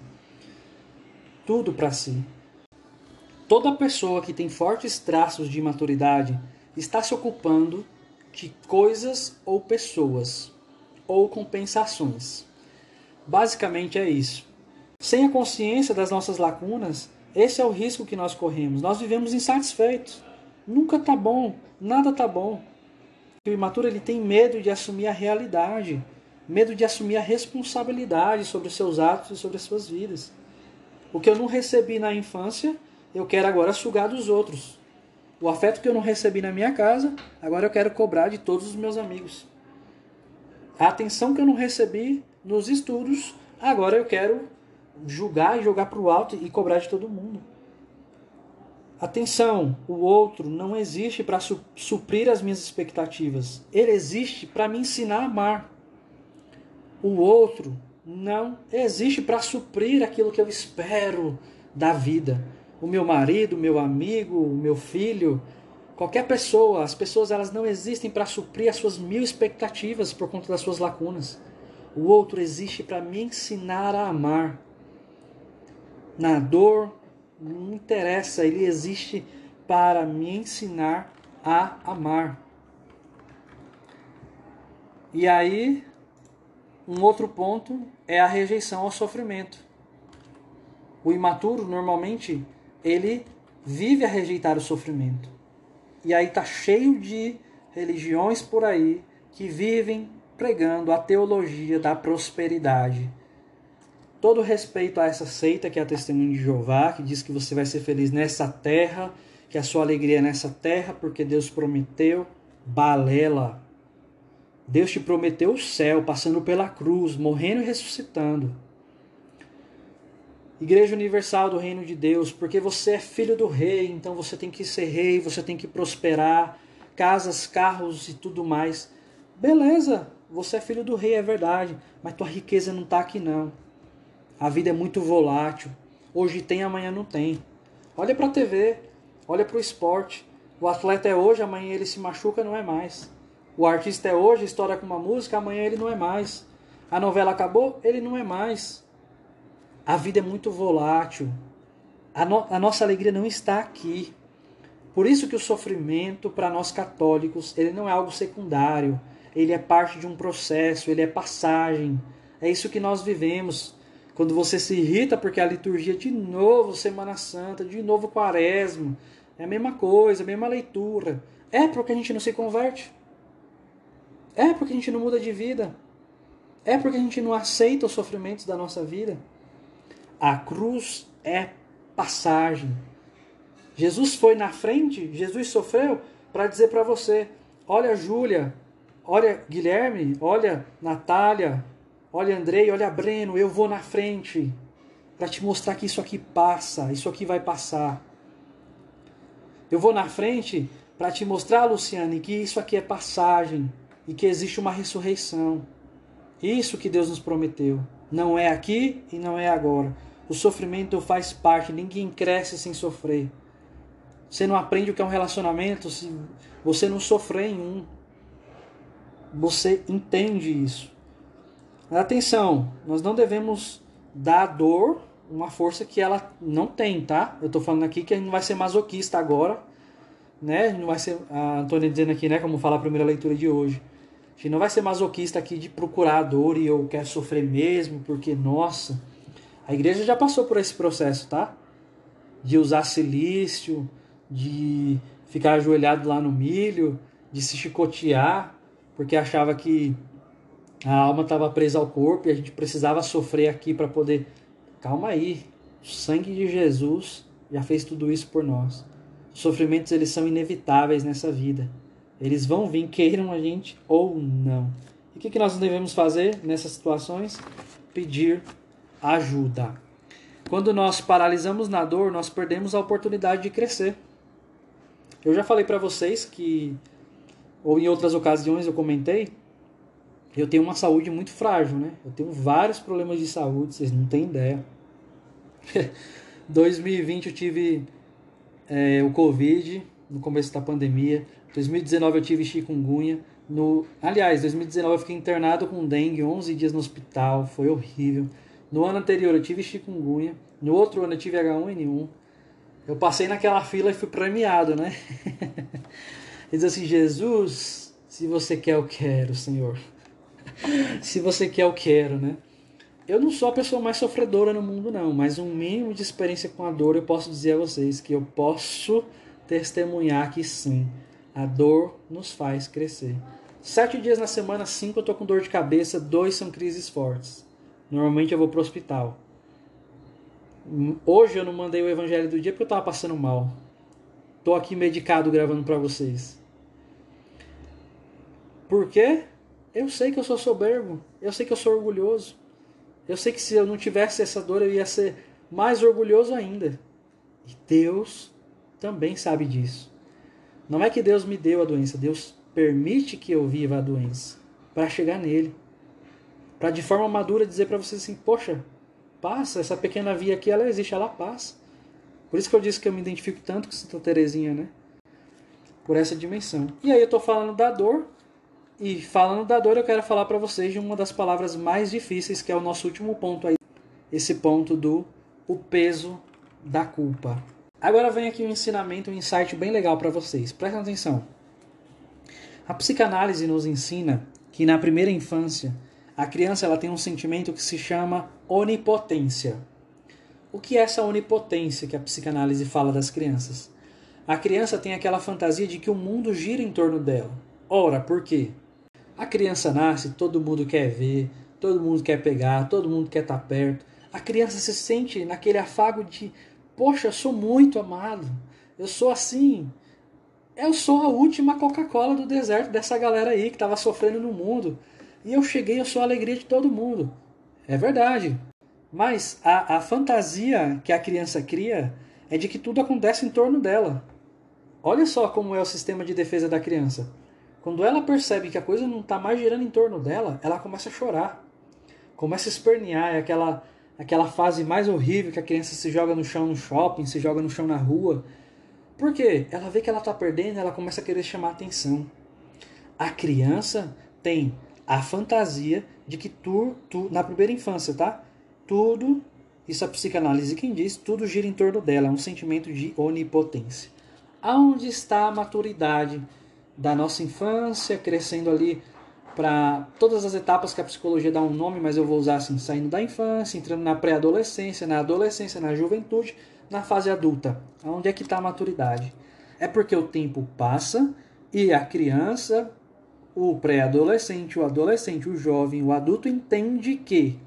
Tudo para si. Toda pessoa que tem fortes traços de imaturidade está se ocupando de coisas ou pessoas, ou compensações. Basicamente é isso. Sem a consciência das nossas lacunas, esse é o risco que nós corremos. Nós vivemos insatisfeitos. Nunca tá bom, nada tá bom. O imaturo ele tem medo de assumir a realidade, medo de assumir a responsabilidade sobre os seus atos e sobre as suas vidas. O que eu não recebi na infância, eu quero agora sugar dos outros. O afeto que eu não recebi na minha casa, agora eu quero cobrar de todos os meus amigos. A atenção que eu não recebi nos estudos, agora eu quero julgar e jogar para o alto e cobrar de todo mundo. Atenção, o outro não existe para su- suprir as minhas expectativas. Ele existe para me ensinar a amar. O outro não existe para suprir aquilo que eu espero da vida. O meu marido, o meu amigo, o meu filho, qualquer pessoa, as pessoas elas não existem para suprir as suas mil expectativas por conta das suas lacunas. O outro existe para me ensinar a amar. Na dor, não interessa, ele existe para me ensinar a amar. E aí, um outro ponto é a rejeição ao sofrimento. O imaturo, normalmente, ele vive a rejeitar o sofrimento. E aí está cheio de religiões por aí que vivem pregando a teologia da prosperidade. Todo respeito a essa seita que é a Testemunho de Jeová, que diz que você vai ser feliz nessa terra, que a sua alegria é nessa terra, porque Deus prometeu. Balela. Deus te prometeu o céu, passando pela cruz, morrendo e ressuscitando. Igreja Universal do Reino de Deus, porque você é filho do rei, então você tem que ser rei, você tem que prosperar, casas, carros e tudo mais. Beleza, você é filho do rei, é verdade, mas tua riqueza não está aqui não. A vida é muito volátil. Hoje tem, amanhã não tem. Olha para a T V, olha para o esporte. O atleta é hoje, amanhã ele se machuca, não é mais. O artista é hoje, estoura com uma música, amanhã ele não é mais. A novela acabou, ele não é mais. A vida é muito volátil. A, no, a nossa alegria não está aqui. Por isso que o sofrimento, para nós católicos, ele não é algo secundário. Ele é parte de um processo, ele é passagem. É isso que nós vivemos. Quando você se irrita porque a liturgia, de novo Semana Santa, de novo Quaresma, é a mesma coisa, a mesma leitura. É porque a gente não se converte. É porque a gente não muda de vida. É porque a gente não aceita os sofrimentos da nossa vida. A cruz é passagem. Jesus foi na frente, Jesus sofreu para dizer para você, olha Júlia, olha Guilherme, olha Natália, olha Andrei, olha Breno, eu vou na frente para te mostrar que isso aqui passa, isso aqui vai passar. Eu vou na frente para te mostrar, Luciane, que isso aqui é passagem e que existe uma ressurreição. Isso que Deus nos prometeu. Não é aqui e não é agora. O sofrimento faz parte, ninguém cresce sem sofrer. Você não aprende o que é um relacionamento se você não sofrer em um. Você entende isso. Atenção, nós não devemos dar à dor uma força que ela não tem, tá? Eu tô falando aqui que a gente não vai ser masoquista agora, né? Não vai ser, a Antônia dizendo aqui, né, como fala a primeira leitura de hoje. A gente não vai ser masoquista aqui de procurar a dor e eu quero sofrer mesmo, porque, nossa, a igreja já passou por esse processo, tá? De usar silício, de ficar ajoelhado lá no milho, de se chicotear, porque achava que a alma estava presa ao corpo e a gente precisava sofrer aqui para poder... Calma aí, o sangue de Jesus já fez tudo isso por nós. Os sofrimentos, eles são inevitáveis nessa vida. Eles vão vir, queiram a gente ou não. E o que nós devemos fazer nessas situações? Pedir ajuda. Quando nós paralisamos na dor, nós perdemos a oportunidade de crescer. Eu já falei para vocês que, ou em outras ocasiões eu comentei, eu tenho uma saúde muito frágil, né? Eu tenho vários problemas de saúde, vocês não têm ideia. dois mil e vinte eu tive é, o Covid, no começo da pandemia. dois mil e dezenove eu tive chikungunya. No, aliás, dois mil e dezenove eu fiquei internado com dengue, onze dias no hospital, foi horrível. No ano anterior eu tive chikungunya. No outro ano eu tive agá um ene um. Eu passei naquela fila e fui premiado, né? Ele diz assim, Jesus, se você quer, eu quero, Senhor. Se você quer, eu quero, né? Eu não sou a pessoa mais sofredora no mundo, não. Mas um mínimo de experiência com a dor, eu posso dizer a vocês que eu posso testemunhar que sim. A dor nos faz crescer. Sete dias na semana, cinco eu tô com dor de cabeça, dois são crises fortes. Normalmente eu vou pro hospital. Hoje eu não mandei o evangelho do dia porque eu tava passando mal. tô aqui medicado gravando para vocês? Por quê? Eu sei que eu sou soberbo, eu sei que eu sou orgulhoso. Eu sei que se eu não tivesse essa dor, eu ia ser mais orgulhoso ainda. E Deus também sabe disso. Não é que Deus me deu a doença, Deus permite que eu viva a doença para chegar nele. Para de forma madura dizer para vocês assim, poxa, passa, essa pequena via aqui, ela existe, ela passa. Por isso que eu disse que eu me identifico tanto com Santa Teresinha, né? Por essa dimensão. E aí eu estou falando da dor, e falando da dor eu quero falar para vocês de uma das palavras mais difíceis, que é o nosso último ponto aí. Esse ponto do o peso da culpa. Agora vem aqui um ensinamento, um insight bem legal para vocês. Prestem atenção. A psicanálise nos ensina que na primeira infância, a criança ela tem um sentimento que se chama onipotência. O que é essa onipotência que a psicanálise fala das crianças? A criança tem aquela fantasia de que o mundo gira em torno dela. Ora, por quê? A criança nasce, todo mundo quer ver, todo mundo quer pegar, todo mundo quer estar perto. A criança se sente naquele afago de, poxa, eu sou muito amado, eu sou assim, eu sou a última Coca-Cola do deserto dessa galera aí que estava sofrendo no mundo. E eu cheguei, eu sou a alegria de todo mundo. É verdade. Mas a, a fantasia que a criança cria é de que tudo acontece em torno dela. Olha só como é o sistema de defesa da criança. Quando ela percebe que a coisa não está mais girando em torno dela, ela começa a chorar. Começa a espernear, é aquela, aquela fase mais horrível que a criança se joga no chão no shopping, se joga no chão na rua. Por quê? Ela vê que ela está perdendo, ela começa a querer chamar a atenção. A criança tem a fantasia de que tu, tu, na primeira infância, tá? Tudo, isso a psicanálise quem diz, tudo gira em torno dela, é um sentimento de onipotência. Aonde está a maturidade da nossa infância, crescendo ali para todas as etapas que a psicologia dá um nome, mas eu vou usar assim, saindo da infância, entrando na pré-adolescência, na adolescência, na juventude, na fase adulta. Aonde é que está a maturidade? É porque o tempo passa e a criança, o pré-adolescente, o adolescente, o jovem, o adulto entende que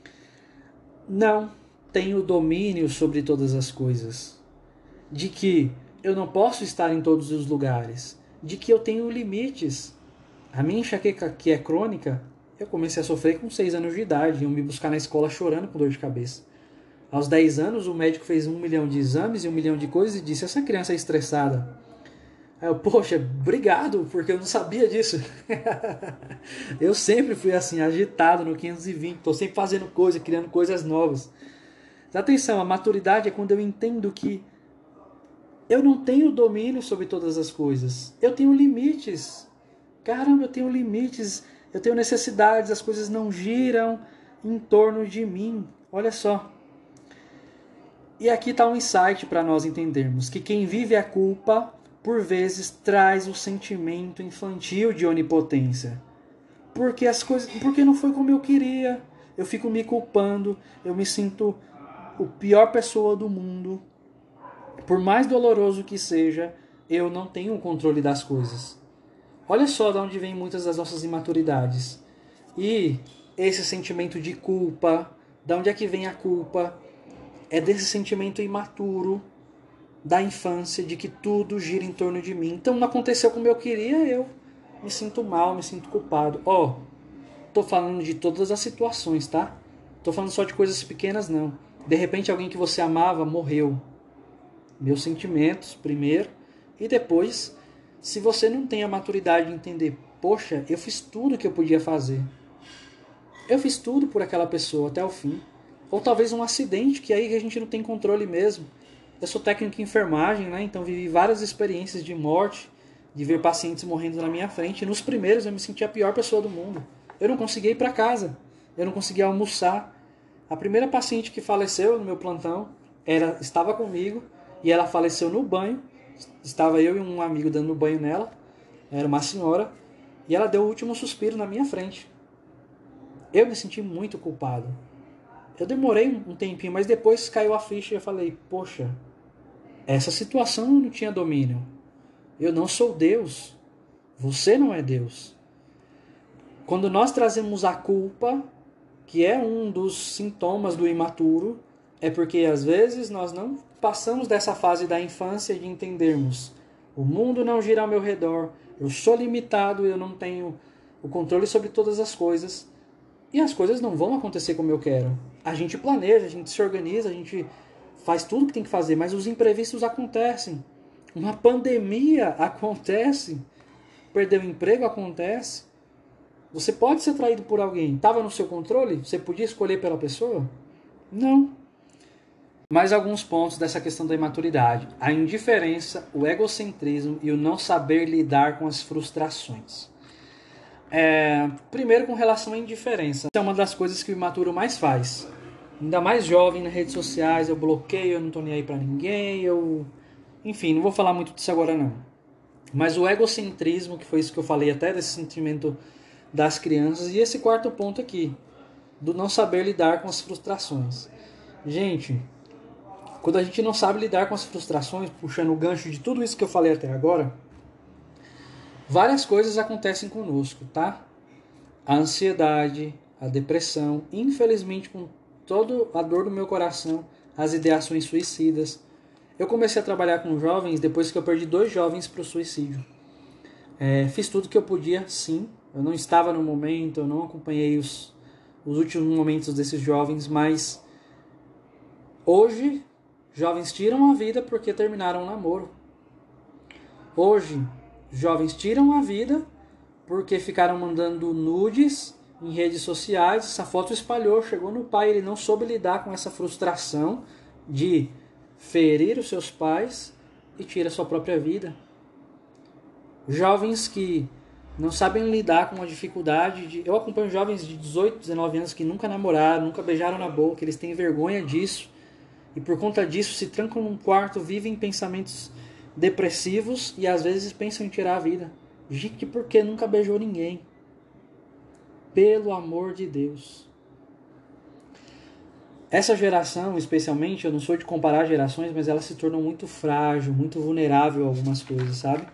não tem o domínio sobre todas as coisas, de que eu não posso estar em todos os lugares, de que eu tenho limites. A minha enxaqueca, que é crônica, eu comecei a sofrer com seis anos de idade, iam me buscar na escola chorando com dor de cabeça. Aos dez anos, o médico fez um milhão de exames e um milhão de coisas e disse, essa criança é estressada. Aí eu, poxa, obrigado, porque eu não sabia disso. Eu sempre fui assim, agitado no quinhentos e vinte, estou sempre fazendo coisa, criando coisas novas. Atenção, a maturidade é quando eu entendo que eu não tenho domínio sobre todas as coisas. Eu tenho limites. Caramba, eu tenho limites, eu tenho necessidades, as coisas não giram em torno de mim. Olha só. E aqui está um insight para nós entendermos que quem vive a culpa, por vezes, traz o sentimento infantil de onipotência. Porque as coisas, porque não foi como eu queria. Eu fico me culpando, eu me sinto o pior pessoa do mundo. Por mais doloroso que seja, eu não tenho o controle das coisas. Olha só de onde vem muitas das nossas imaturidades. E esse sentimento de culpa, de onde é que vem a culpa? É desse sentimento imaturo da infância, de que tudo gira em torno de mim. Então não aconteceu como eu queria, eu me sinto mal, me sinto culpado. Ó, oh, tô falando de todas as situações, tá? Tô falando só de coisas pequenas, não. De repente alguém que você amava morreu. Meus sentimentos primeiro, e depois, se você não tem a maturidade de entender, poxa, eu fiz tudo que eu podia fazer. Eu fiz tudo por aquela pessoa até o fim. Ou talvez um acidente, que aí a gente não tem controle mesmo. Eu sou técnico em enfermagem, né? Então vivi várias experiências de morte, de ver pacientes morrendo na minha frente. E nos primeiros eu me senti a pior pessoa do mundo. Eu não conseguia ir para casa, eu não conseguia almoçar. A primeira paciente que faleceu no meu plantão era, estava comigo e ela faleceu no banho. Estava eu e um amigo dando banho nela, era uma senhora, e ela deu o último suspiro na minha frente. Eu me senti muito culpado. Eu demorei um tempinho, mas depois caiu a ficha e eu falei, poxa, essa situação eu não tinha domínio. Eu não sou Deus. Você não é Deus. Quando nós trazemos a culpa, que é um dos sintomas do imaturo, é porque às vezes nós não passamos dessa fase da infância de entendermos: o mundo não gira ao meu redor, eu sou limitado, eu não tenho o controle sobre todas as coisas, e as coisas não vão acontecer como eu quero. A gente planeja, a gente se organiza, a gente faz tudo que tem que fazer, mas os imprevistos acontecem. Uma pandemia acontece, perder o emprego acontece. Você pode ser traído por alguém. Estava no seu controle? Você podia escolher pela pessoa? Não. Mais alguns pontos dessa questão da imaturidade: a indiferença, o egocentrismo e o não saber lidar com as frustrações. É, primeiro, com relação à indiferença. É uma das coisas que o imaturo mais faz. Ainda mais jovem nas redes sociais, eu bloqueio, eu não tô nem aí pra ninguém, eu... Enfim, não vou falar muito disso agora não. Mas o egocentrismo, que foi isso que eu falei até desse sentimento das crianças, e esse quarto ponto aqui, do não saber lidar com as frustrações. Gente, quando a gente não sabe lidar com as frustrações, puxando o gancho de tudo isso que eu falei até agora, várias coisas acontecem conosco, tá? A ansiedade, a depressão, infelizmente com toda a dor do meu coração, as ideações suicidas. Eu comecei a trabalhar com jovens depois que eu perdi dois jovens para o suicídio. É, fiz tudo que eu podia, sim. Eu não estava no momento, eu não acompanhei os, os últimos momentos desses jovens, mas hoje, jovens tiram a vida porque terminaram o namoro. Hoje, jovens tiram a vida porque ficaram mandando nudes em redes sociais. Essa foto espalhou, chegou no pai, ele não soube lidar com essa frustração de ferir os seus pais e tira a sua própria vida. Jovens que não sabem lidar com a dificuldade de... Eu acompanho jovens de dezoito, dezenove anos que nunca namoraram, nunca beijaram na boca, eles têm vergonha disso e por conta disso se trancam num quarto, vivem pensamentos depressivos e às vezes pensam em tirar a vida. Gente, porque nunca beijou ninguém? Pelo amor de Deus. Essa geração, especialmente, eu não sou de comparar gerações, mas ela se tornou muito frágil, muito vulnerável a algumas coisas, sabe?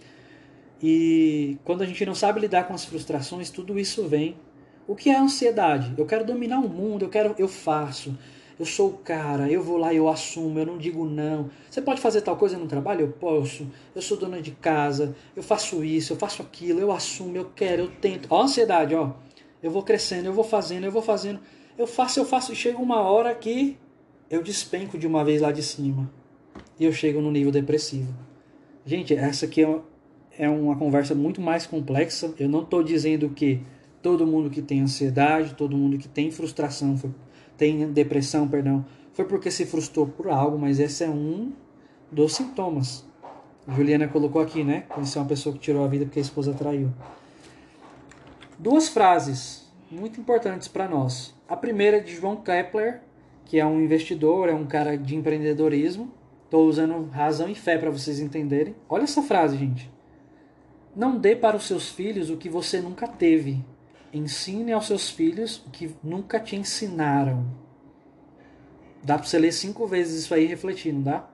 E quando a gente não sabe lidar com as frustrações, tudo isso vem. O que é a ansiedade? Eu quero dominar o mundo, eu quero, eu faço. Eu sou o cara, eu vou lá, eu assumo, eu não digo não. Você pode fazer tal coisa no trabalho? Eu posso. Eu sou dona de casa, eu faço isso, eu faço aquilo, eu assumo, eu quero, eu tento. Ó a ansiedade, ó. Eu vou crescendo, eu vou fazendo, eu vou fazendo. Eu faço, eu faço, e chega uma hora que eu despenco de uma vez lá de cima. E eu chego no nível depressivo. Gente, essa aqui é uma, é uma conversa muito mais complexa. Eu não estou dizendo que todo mundo que tem ansiedade, todo mundo que tem frustração, tem depressão, perdão, foi porque se frustrou por algo, mas esse é um dos sintomas. A Juliana colocou aqui, né? Conheceu uma pessoa que tirou a vida porque a esposa traiu. Duas frases muito importantes para nós. A primeira é de João Kepler, que é um investidor, é um cara de empreendedorismo. Estou usando razão e fé para vocês entenderem. Olha essa frase, gente. Não dê para os seus filhos o que você nunca teve. Ensine aos seus filhos o que nunca te ensinaram. Dá para você ler cinco vezes isso aí e refletir, não dá?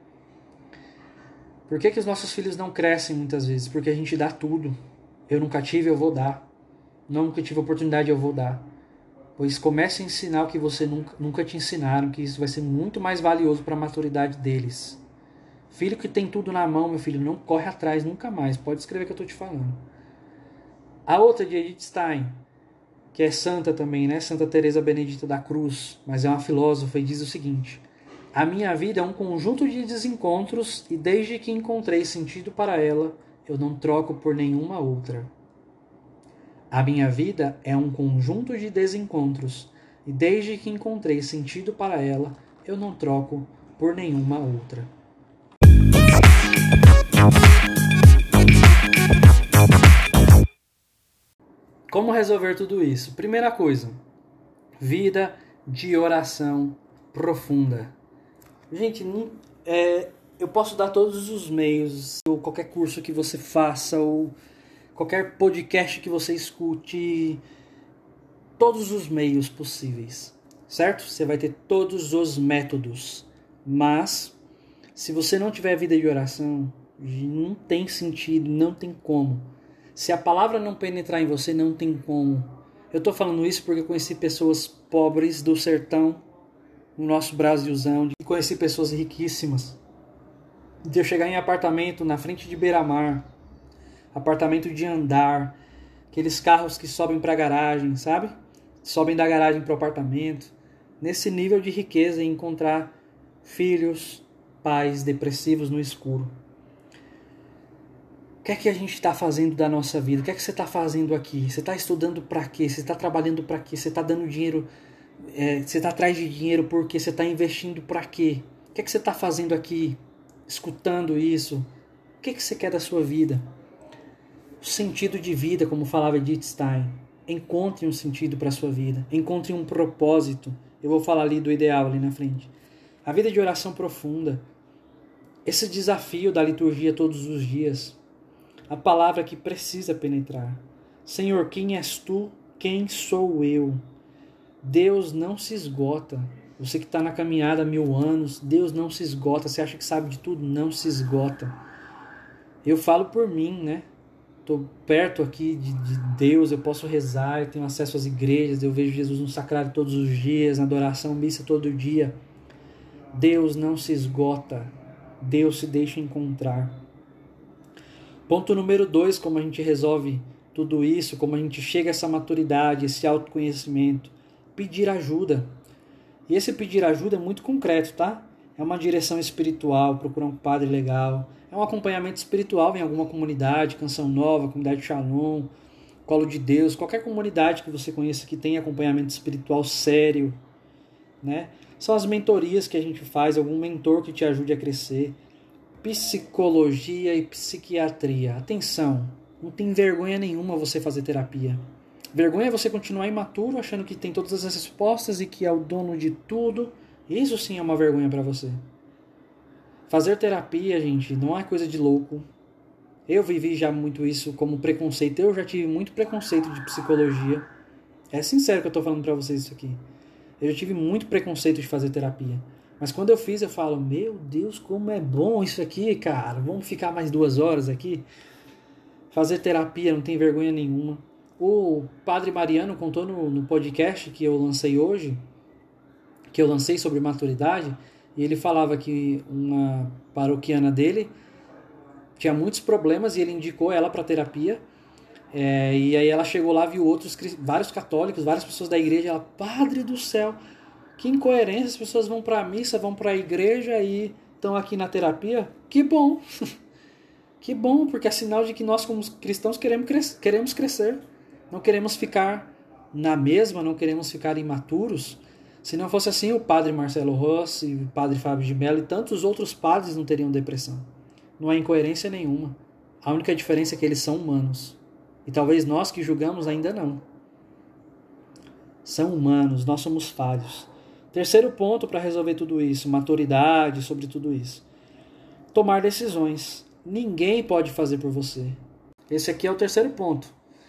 Por que que os nossos filhos não crescem muitas vezes? Porque a gente dá tudo. Eu nunca tive, eu vou dar. Nunca tive oportunidade, eu vou dar. Pois comece a ensinar o que você nunca, nunca te ensinaram, que isso vai ser muito mais valioso para a maturidade deles. Filho que tem tudo na mão, meu filho, não corre atrás nunca mais. Pode escrever que eu estou te falando. A outra de Edith Stein, que é santa também, né? Santa Teresa Benedita da Cruz, mas é uma filósofa e diz o seguinte: a minha vida é um conjunto de desencontros e desde que encontrei sentido para ela, eu não troco por nenhuma outra. A minha vida é um conjunto de desencontros e desde que encontrei sentido para ela, eu não troco por nenhuma outra. Como resolver tudo isso? Primeira coisa, vida de oração profunda. Gente, é, eu posso dar todos os meios, ou qualquer curso que você faça, ou qualquer podcast que você escute, todos os meios possíveis, certo? Você vai ter todos os métodos, mas se você não tiver vida de oração, não tem sentido, não tem como. Se a palavra não penetrar em você, não tem como. Eu estou falando isso porque eu conheci pessoas pobres do sertão no nosso Brasilzão, de conhecer pessoas riquíssimas, de eu chegar em apartamento na frente de beira-mar, apartamento de andar, aqueles carros que sobem para a garagem, sabe? Sobem da garagem para o apartamento. Nesse nível de riqueza e encontrar filhos, pais depressivos no escuro. O que é que a gente está fazendo da nossa vida? O que é que você está fazendo aqui? Você está estudando para quê? Você está trabalhando para quê? Você está dando dinheiro? É, você está atrás de dinheiro por quê? Você está investindo para quê? O que é que você está fazendo aqui? Escutando isso? O que é que você quer da sua vida? O sentido de vida, como falava Edith Stein. Encontre um sentido para a sua vida. Encontre um propósito. Eu vou falar ali do ideal ali na frente. A vida de oração profunda. Esse desafio da liturgia todos os dias. A palavra que precisa penetrar. Senhor, quem és tu? Quem sou eu? Deus não se esgota. Você que está na caminhada há mil anos, Deus não se esgota. Você acha que sabe de tudo? Não se esgota. Eu falo por mim, né? Estou perto aqui de, de Deus, eu posso rezar, eu tenho acesso às igrejas, eu vejo Jesus no sacrário todos os dias, na adoração, missa todo dia. Deus não se esgota. Deus se deixa encontrar. Ponto número dois, como a gente resolve tudo isso, como a gente chega a essa maturidade, esse autoconhecimento. Pedir ajuda. E esse pedir ajuda é muito concreto, tá? É uma direção espiritual, procurar um padre legal. É um acompanhamento espiritual em alguma comunidade, Canção Nova, Comunidade Shalom, Colo de Deus, qualquer comunidade que você conheça que tenha acompanhamento espiritual sério, né? São as mentorias que a gente faz, algum mentor que te ajude a crescer. Psicologia e psiquiatria. Atenção, não tem vergonha nenhuma você fazer terapia. Vergonha é você continuar imaturo, achando que tem todas as respostas e que é o dono de tudo. Isso sim é uma vergonha para você. Fazer terapia, gente, não é coisa de louco. Eu vivi já muito isso como preconceito. Eu já tive muito preconceito de psicologia. É sincero que eu tô falando para vocês isso aqui. Eu já tive muito preconceito de fazer terapia. Mas quando eu fiz, eu falo, meu Deus, como é bom isso aqui, cara. Vamos ficar mais duas horas aqui. Fazer terapia, não tem vergonha nenhuma. O Padre Mariano contou no, no podcast que eu lancei hoje, que eu lancei sobre maturidade, e ele falava que uma paroquiana dele tinha muitos problemas e ele indicou ela para terapia. É, e aí ela chegou lá, viu outros, vários católicos, várias pessoas da igreja. Ela, Padre do céu, que incoerência, as pessoas vão para a missa, vão para a igreja e estão aqui na terapia. Que bom, que bom, porque é sinal de que nós como cristãos queremos, cres- queremos crescer. Não queremos ficar na mesma, não queremos ficar imaturos. Se não fosse assim, o Padre Marcelo Rossi, o Padre Fábio de Mello e tantos outros padres não teriam depressão. Não há incoerência nenhuma. A única diferença é que eles são humanos. E talvez nós que julgamos ainda não. São humanos, nós somos falhos. Terceiro ponto para resolver tudo isso, maturidade sobre tudo isso. Tomar decisões. Ninguém pode fazer por você. Esse aqui é o terceiro ponto.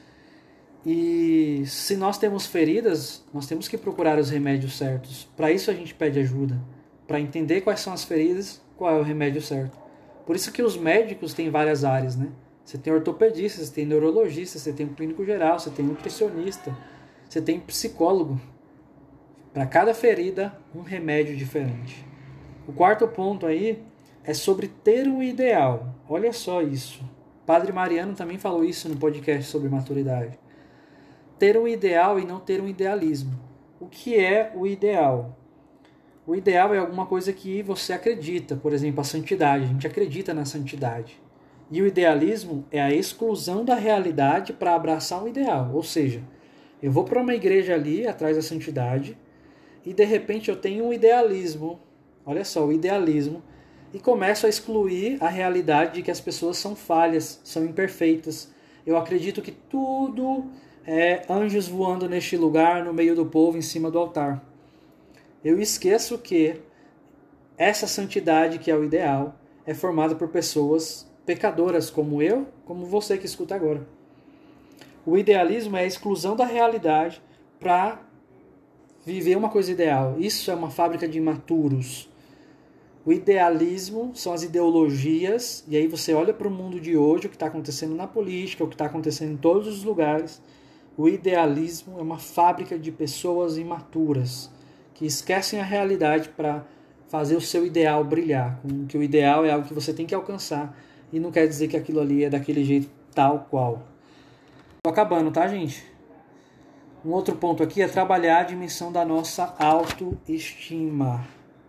E se nós temos feridas, nós temos que procurar os remédios certos. Para isso a gente pede ajuda. Para entender quais são as feridas, qual é o remédio certo. Por isso que os médicos têm várias áreas, né? Você tem ortopedista, você tem neurologista, você tem um clínico geral, você tem nutricionista, você tem psicólogo. Para cada ferida, um remédio diferente. O quarto ponto aí é sobre ter um ideal. Olha só isso. Padre Mariano também falou isso no podcast sobre maturidade. Ter um ideal e não ter um idealismo. O que é o ideal? O ideal é alguma coisa que você acredita, por exemplo, a santidade. A gente acredita na santidade. E o idealismo é a exclusão da realidade para abraçar um ideal. Ou seja, eu vou para uma igreja ali, atrás da santidade, e de repente eu tenho um idealismo. Olha só, o idealismo. E começo a excluir a realidade de que as pessoas são falhas, são imperfeitas. Eu acredito que tudo é anjos voando neste lugar, no meio do povo, em cima do altar. Eu esqueço que essa santidade, que é o ideal, é formada por pessoas pecadoras como eu, como você que escuta agora. O idealismo é a exclusão da realidade para viver uma coisa ideal. Isso é uma fábrica de imaturos. O idealismo são as ideologias, e aí você olha para o mundo de hoje, o que está acontecendo na política, o que está acontecendo em todos os lugares. O idealismo é uma fábrica de pessoas imaturas, que esquecem a realidade para fazer o seu ideal brilhar. Que o ideal é algo que você tem que alcançar e não quer dizer que aquilo ali é daquele jeito tal qual. Tô acabando, tá, gente? Um outro ponto aqui é trabalhar a dimensão da nossa autoestima.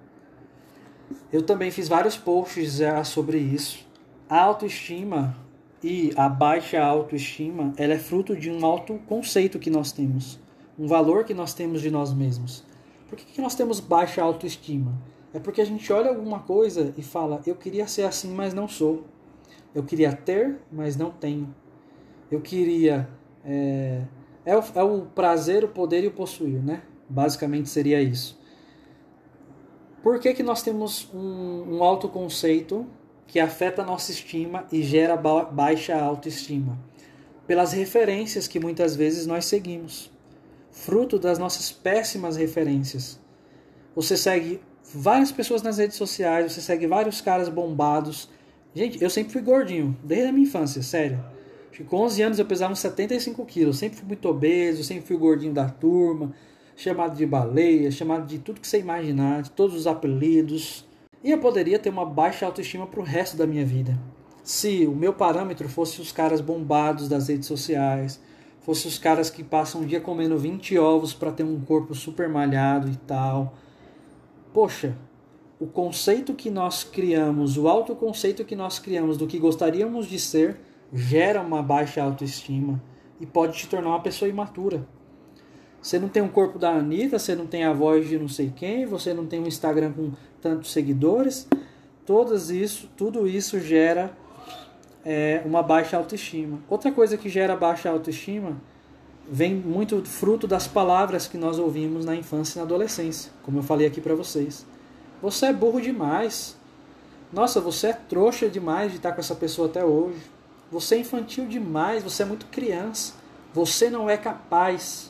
Eu também fiz vários posts já sobre isso. A autoestima e a baixa autoestima, ela é fruto de um autoconceito que nós temos. Um valor que nós temos de nós mesmos. Por que que nós temos baixa autoestima? É porque a gente olha alguma coisa e fala, eu queria ser assim, mas não sou. Eu queria ter, mas não tenho. Eu queria... É, é, o, é o prazer, o poder e o possuir, né? Basicamente seria isso. Por que que nós temos um, um autoconceito que afeta a nossa estima e gera ba- baixa autoestima? Pelas referências que muitas vezes nós seguimos. Fruto das nossas péssimas referências. Você segue várias pessoas nas redes sociais, você segue vários caras bombados. Gente, eu sempre fui gordinho, desde a minha infância, sério. Com onze anos eu pesava uns setenta e cinco quilos, sempre fui muito obeso, sempre fui o gordinho da turma, chamado de baleia, chamado de tudo que você imaginar, de todos os apelidos. E eu poderia ter uma baixa autoestima pro resto da minha vida. Se o meu parâmetro fosse os caras bombados das redes sociais, fosse os caras que passam um dia comendo vinte ovos para ter um corpo super malhado e tal. Poxa, o conceito que nós criamos, o autoconceito que nós criamos do que gostaríamos de ser, gera uma baixa autoestima e pode te tornar uma pessoa imatura. Você não tem um corpo da Anitta, você não tem a voz de não sei quem, você não tem um Instagram com tantos seguidores. Todas isso, tudo isso gera é, uma baixa autoestima. Outra coisa que gera baixa autoestima vem muito fruto das palavras que nós ouvimos na infância e na adolescência, como eu falei aqui para vocês. Você é burro demais. Nossa, você é trouxa demais de estar com essa pessoa até hoje. Você é infantil demais, você é muito criança. Você não é capaz.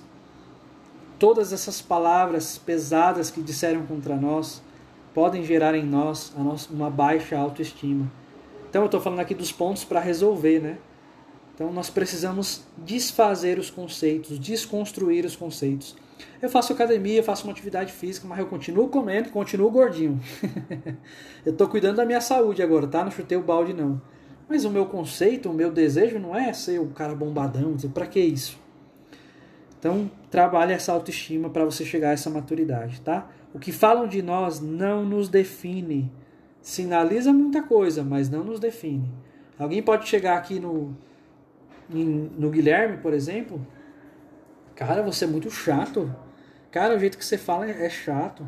Todas essas palavras pesadas que disseram contra nós podem gerar em nós a nossa, uma baixa autoestima. Então eu estou falando aqui dos pontos para resolver, né? Então nós precisamos desfazer os conceitos, desconstruir os conceitos. Eu faço academia, faço uma atividade física, mas eu continuo comendo, continuo gordinho. Eu estou cuidando da minha saúde agora, tá? Não chutei o balde não. Mas o meu conceito, o meu desejo não é ser o cara bombadão, para que isso? Então trabalhe essa autoestima para você chegar a essa maturidade, tá? O que falam de nós não nos define. Sinaliza muita coisa, mas não nos define. Alguém pode chegar aqui no... no Guilherme, por exemplo, cara, você é muito chato. Cara, o jeito que você fala é chato.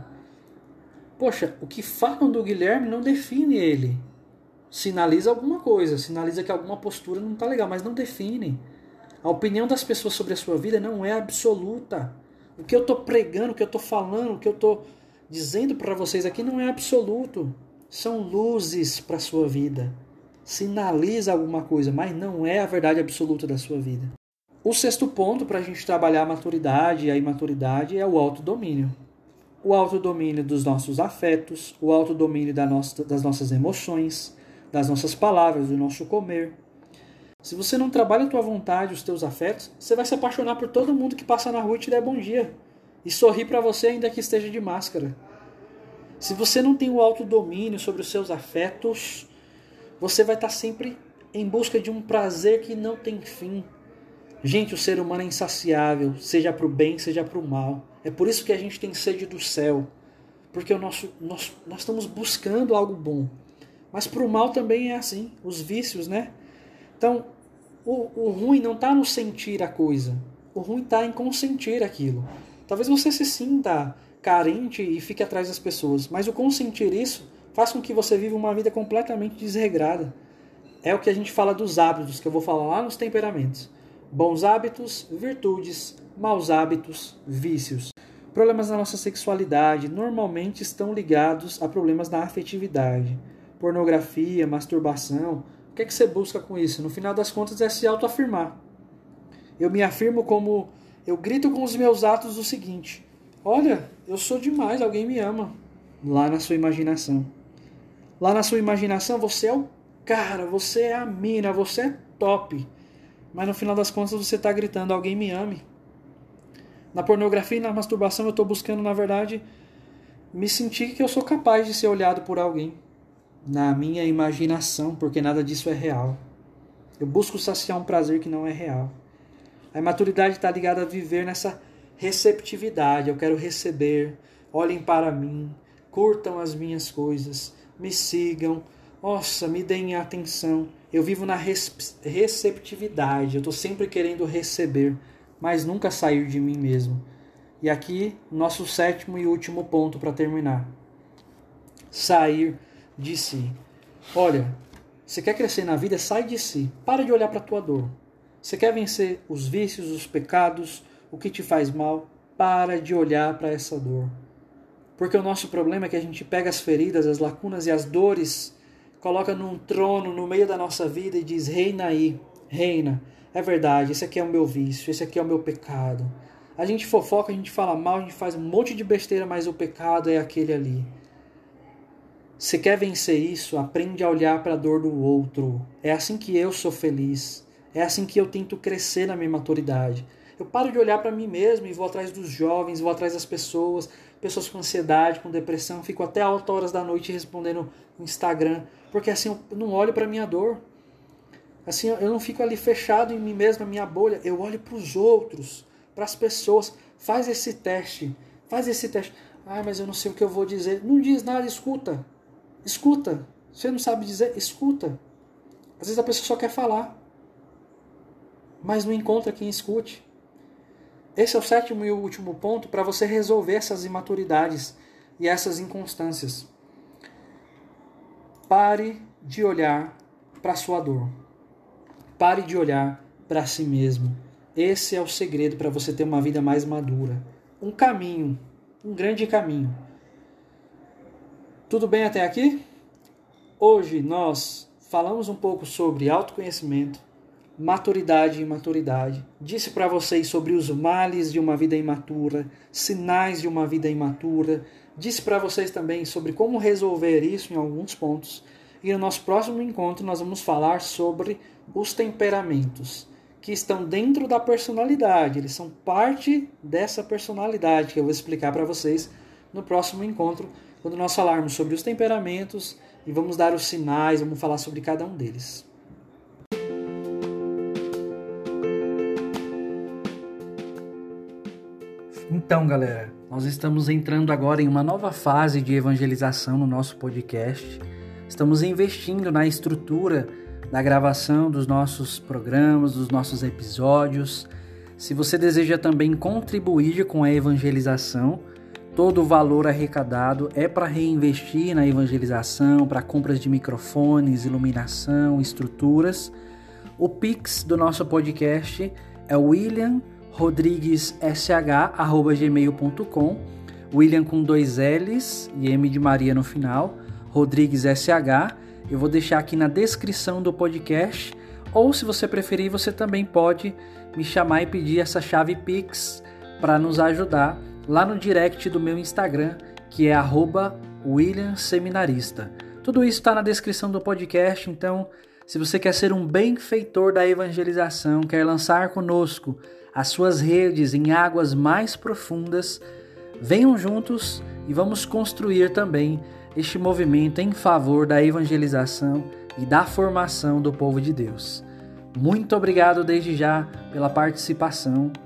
Poxa, o que falam do Guilherme não define ele. Sinaliza alguma coisa, sinaliza que alguma postura não está legal, mas não define. A opinião das pessoas sobre a sua vida não é absoluta. O que eu estou pregando, o que eu estou falando, o que eu estou dizendo para vocês aqui não é absoluto. São luzes para a sua vida. Sinaliza alguma coisa, mas não é a verdade absoluta da sua vida. O sexto ponto para a gente trabalhar a maturidade e a imaturidade é o autodomínio. O autodomínio dos nossos afetos, o autodomínio da nossa, das nossas emoções, das nossas palavras, do nosso comer. Se você não trabalha a tua vontade, os teus afetos, você vai se apaixonar por todo mundo que passa na rua e te der bom dia. E sorrir para você ainda que esteja de máscara. Se você não tem o autodomínio sobre os seus afetos, você vai estar sempre em busca de um prazer que não tem fim. Gente, o ser humano é insaciável, seja para o bem, seja para o mal. É por isso que a gente tem sede do céu. Porque o nosso, nós, nós estamos buscando algo bom. Mas para o mal também é assim, os vícios, né? Então, o, o ruim não está no sentir a coisa. O ruim está em consentir aquilo. Talvez você se sinta carente e fique atrás das pessoas. Mas o consentir isso faz com que você viva uma vida completamente desregrada. É o que a gente fala dos hábitos, que eu vou falar lá nos temperamentos. Bons hábitos, virtudes, maus hábitos, vícios. Problemas na nossa sexualidade normalmente estão ligados a problemas na afetividade. Pornografia, masturbação. O que é que você busca com isso? No final das contas é se autoafirmar. Eu me afirmo como... Eu grito com os meus atos o seguinte. Olha, eu sou demais, alguém me ama. Lá na sua imaginação. Lá na sua imaginação você é o cara, você é a mina, você é top. Mas no final das contas você está gritando, alguém me ame. Na pornografia e na masturbação eu estou buscando, na verdade, me sentir que eu sou capaz de ser olhado por alguém. Na minha imaginação, porque nada disso é real. Eu busco saciar um prazer que não é real. A imaturidade está ligada a viver nessa receptividade. Eu quero receber, olhem para mim, curtam as minhas coisas, me sigam, nossa, me deem atenção. Eu vivo na receptividade, eu estou sempre querendo receber, mas nunca sair de mim mesmo. E aqui, nosso sétimo e último ponto para terminar. Sair de si. Olha, você quer crescer na vida? Sai de si. Para de olhar para a tua dor. Você quer vencer os vícios, os pecados, o que te faz mal? Para de olhar para essa dor. Porque o nosso problema é que a gente pega as feridas, as lacunas e as dores, coloca num trono no meio da nossa vida e diz, reina aí, reina. É verdade, esse aqui é o meu vício, esse aqui é o meu pecado. A gente fofoca, a gente fala mal, a gente faz um monte de besteira, mas o pecado é aquele ali. Você quer vencer isso? Aprende a olhar para a dor do outro. É assim que eu sou feliz. É assim que eu tento crescer na minha maturidade. Eu paro de olhar para mim mesmo e vou atrás dos jovens, vou atrás das pessoas, pessoas com ansiedade, com depressão, fico até altas horas da noite respondendo no Instagram, porque assim eu não olho para a minha dor. Assim eu não fico ali fechado em mim mesmo, na minha bolha. Eu olho para os outros, para as pessoas. Faz esse teste, faz esse teste. Ah, mas eu não sei o que eu vou dizer. Não diz nada, escuta. Escuta. Você não sabe dizer, escuta. Às vezes a pessoa só quer falar, mas não encontra quem escute. Esse é o sétimo e o último ponto para você resolver essas imaturidades e essas inconstâncias. Pare de olhar para a sua dor. Pare de olhar para si mesmo. Esse é o segredo para você ter uma vida mais madura. Um caminho, um grande caminho. Tudo bem até aqui? Hoje nós falamos um pouco sobre autoconhecimento, maturidade e imaturidade. Disse para vocês sobre os males de uma vida imatura, sinais de uma vida imatura. Disse para vocês também sobre como resolver isso em alguns pontos. E no nosso próximo encontro nós vamos falar sobre os temperamentos, que estão dentro da personalidade. Eles são parte dessa personalidade que eu vou explicar para vocês no próximo encontro, quando nós falarmos sobre os temperamentos e vamos dar os sinais, vamos falar sobre cada um deles. Então, galera, nós estamos entrando agora em uma nova fase de evangelização no nosso podcast. Estamos investindo na estrutura da gravação dos nossos programas, dos nossos episódios. Se você deseja também contribuir com a evangelização, todo o valor arrecadado é para reinvestir na evangelização, para compras de microfones, iluminação, estruturas. O Pix do nosso podcast é william rodrigues s h arroba gmail ponto com, William com dois L's e M de Maria no final, Rodrigues S H. Eu vou deixar aqui na descrição do podcast, ou se você preferir, você também pode me chamar e pedir essa chave Pix para nos ajudar lá no direct do meu Instagram, que é arroba William Seminarista. Tudo isso está na descrição do podcast, então se você quer ser um benfeitor da evangelização, quer lançar conosco as suas redes em águas mais profundas, venham juntos e vamos construir também este movimento em favor da evangelização e da formação do povo de Deus. Muito obrigado desde já pela participação.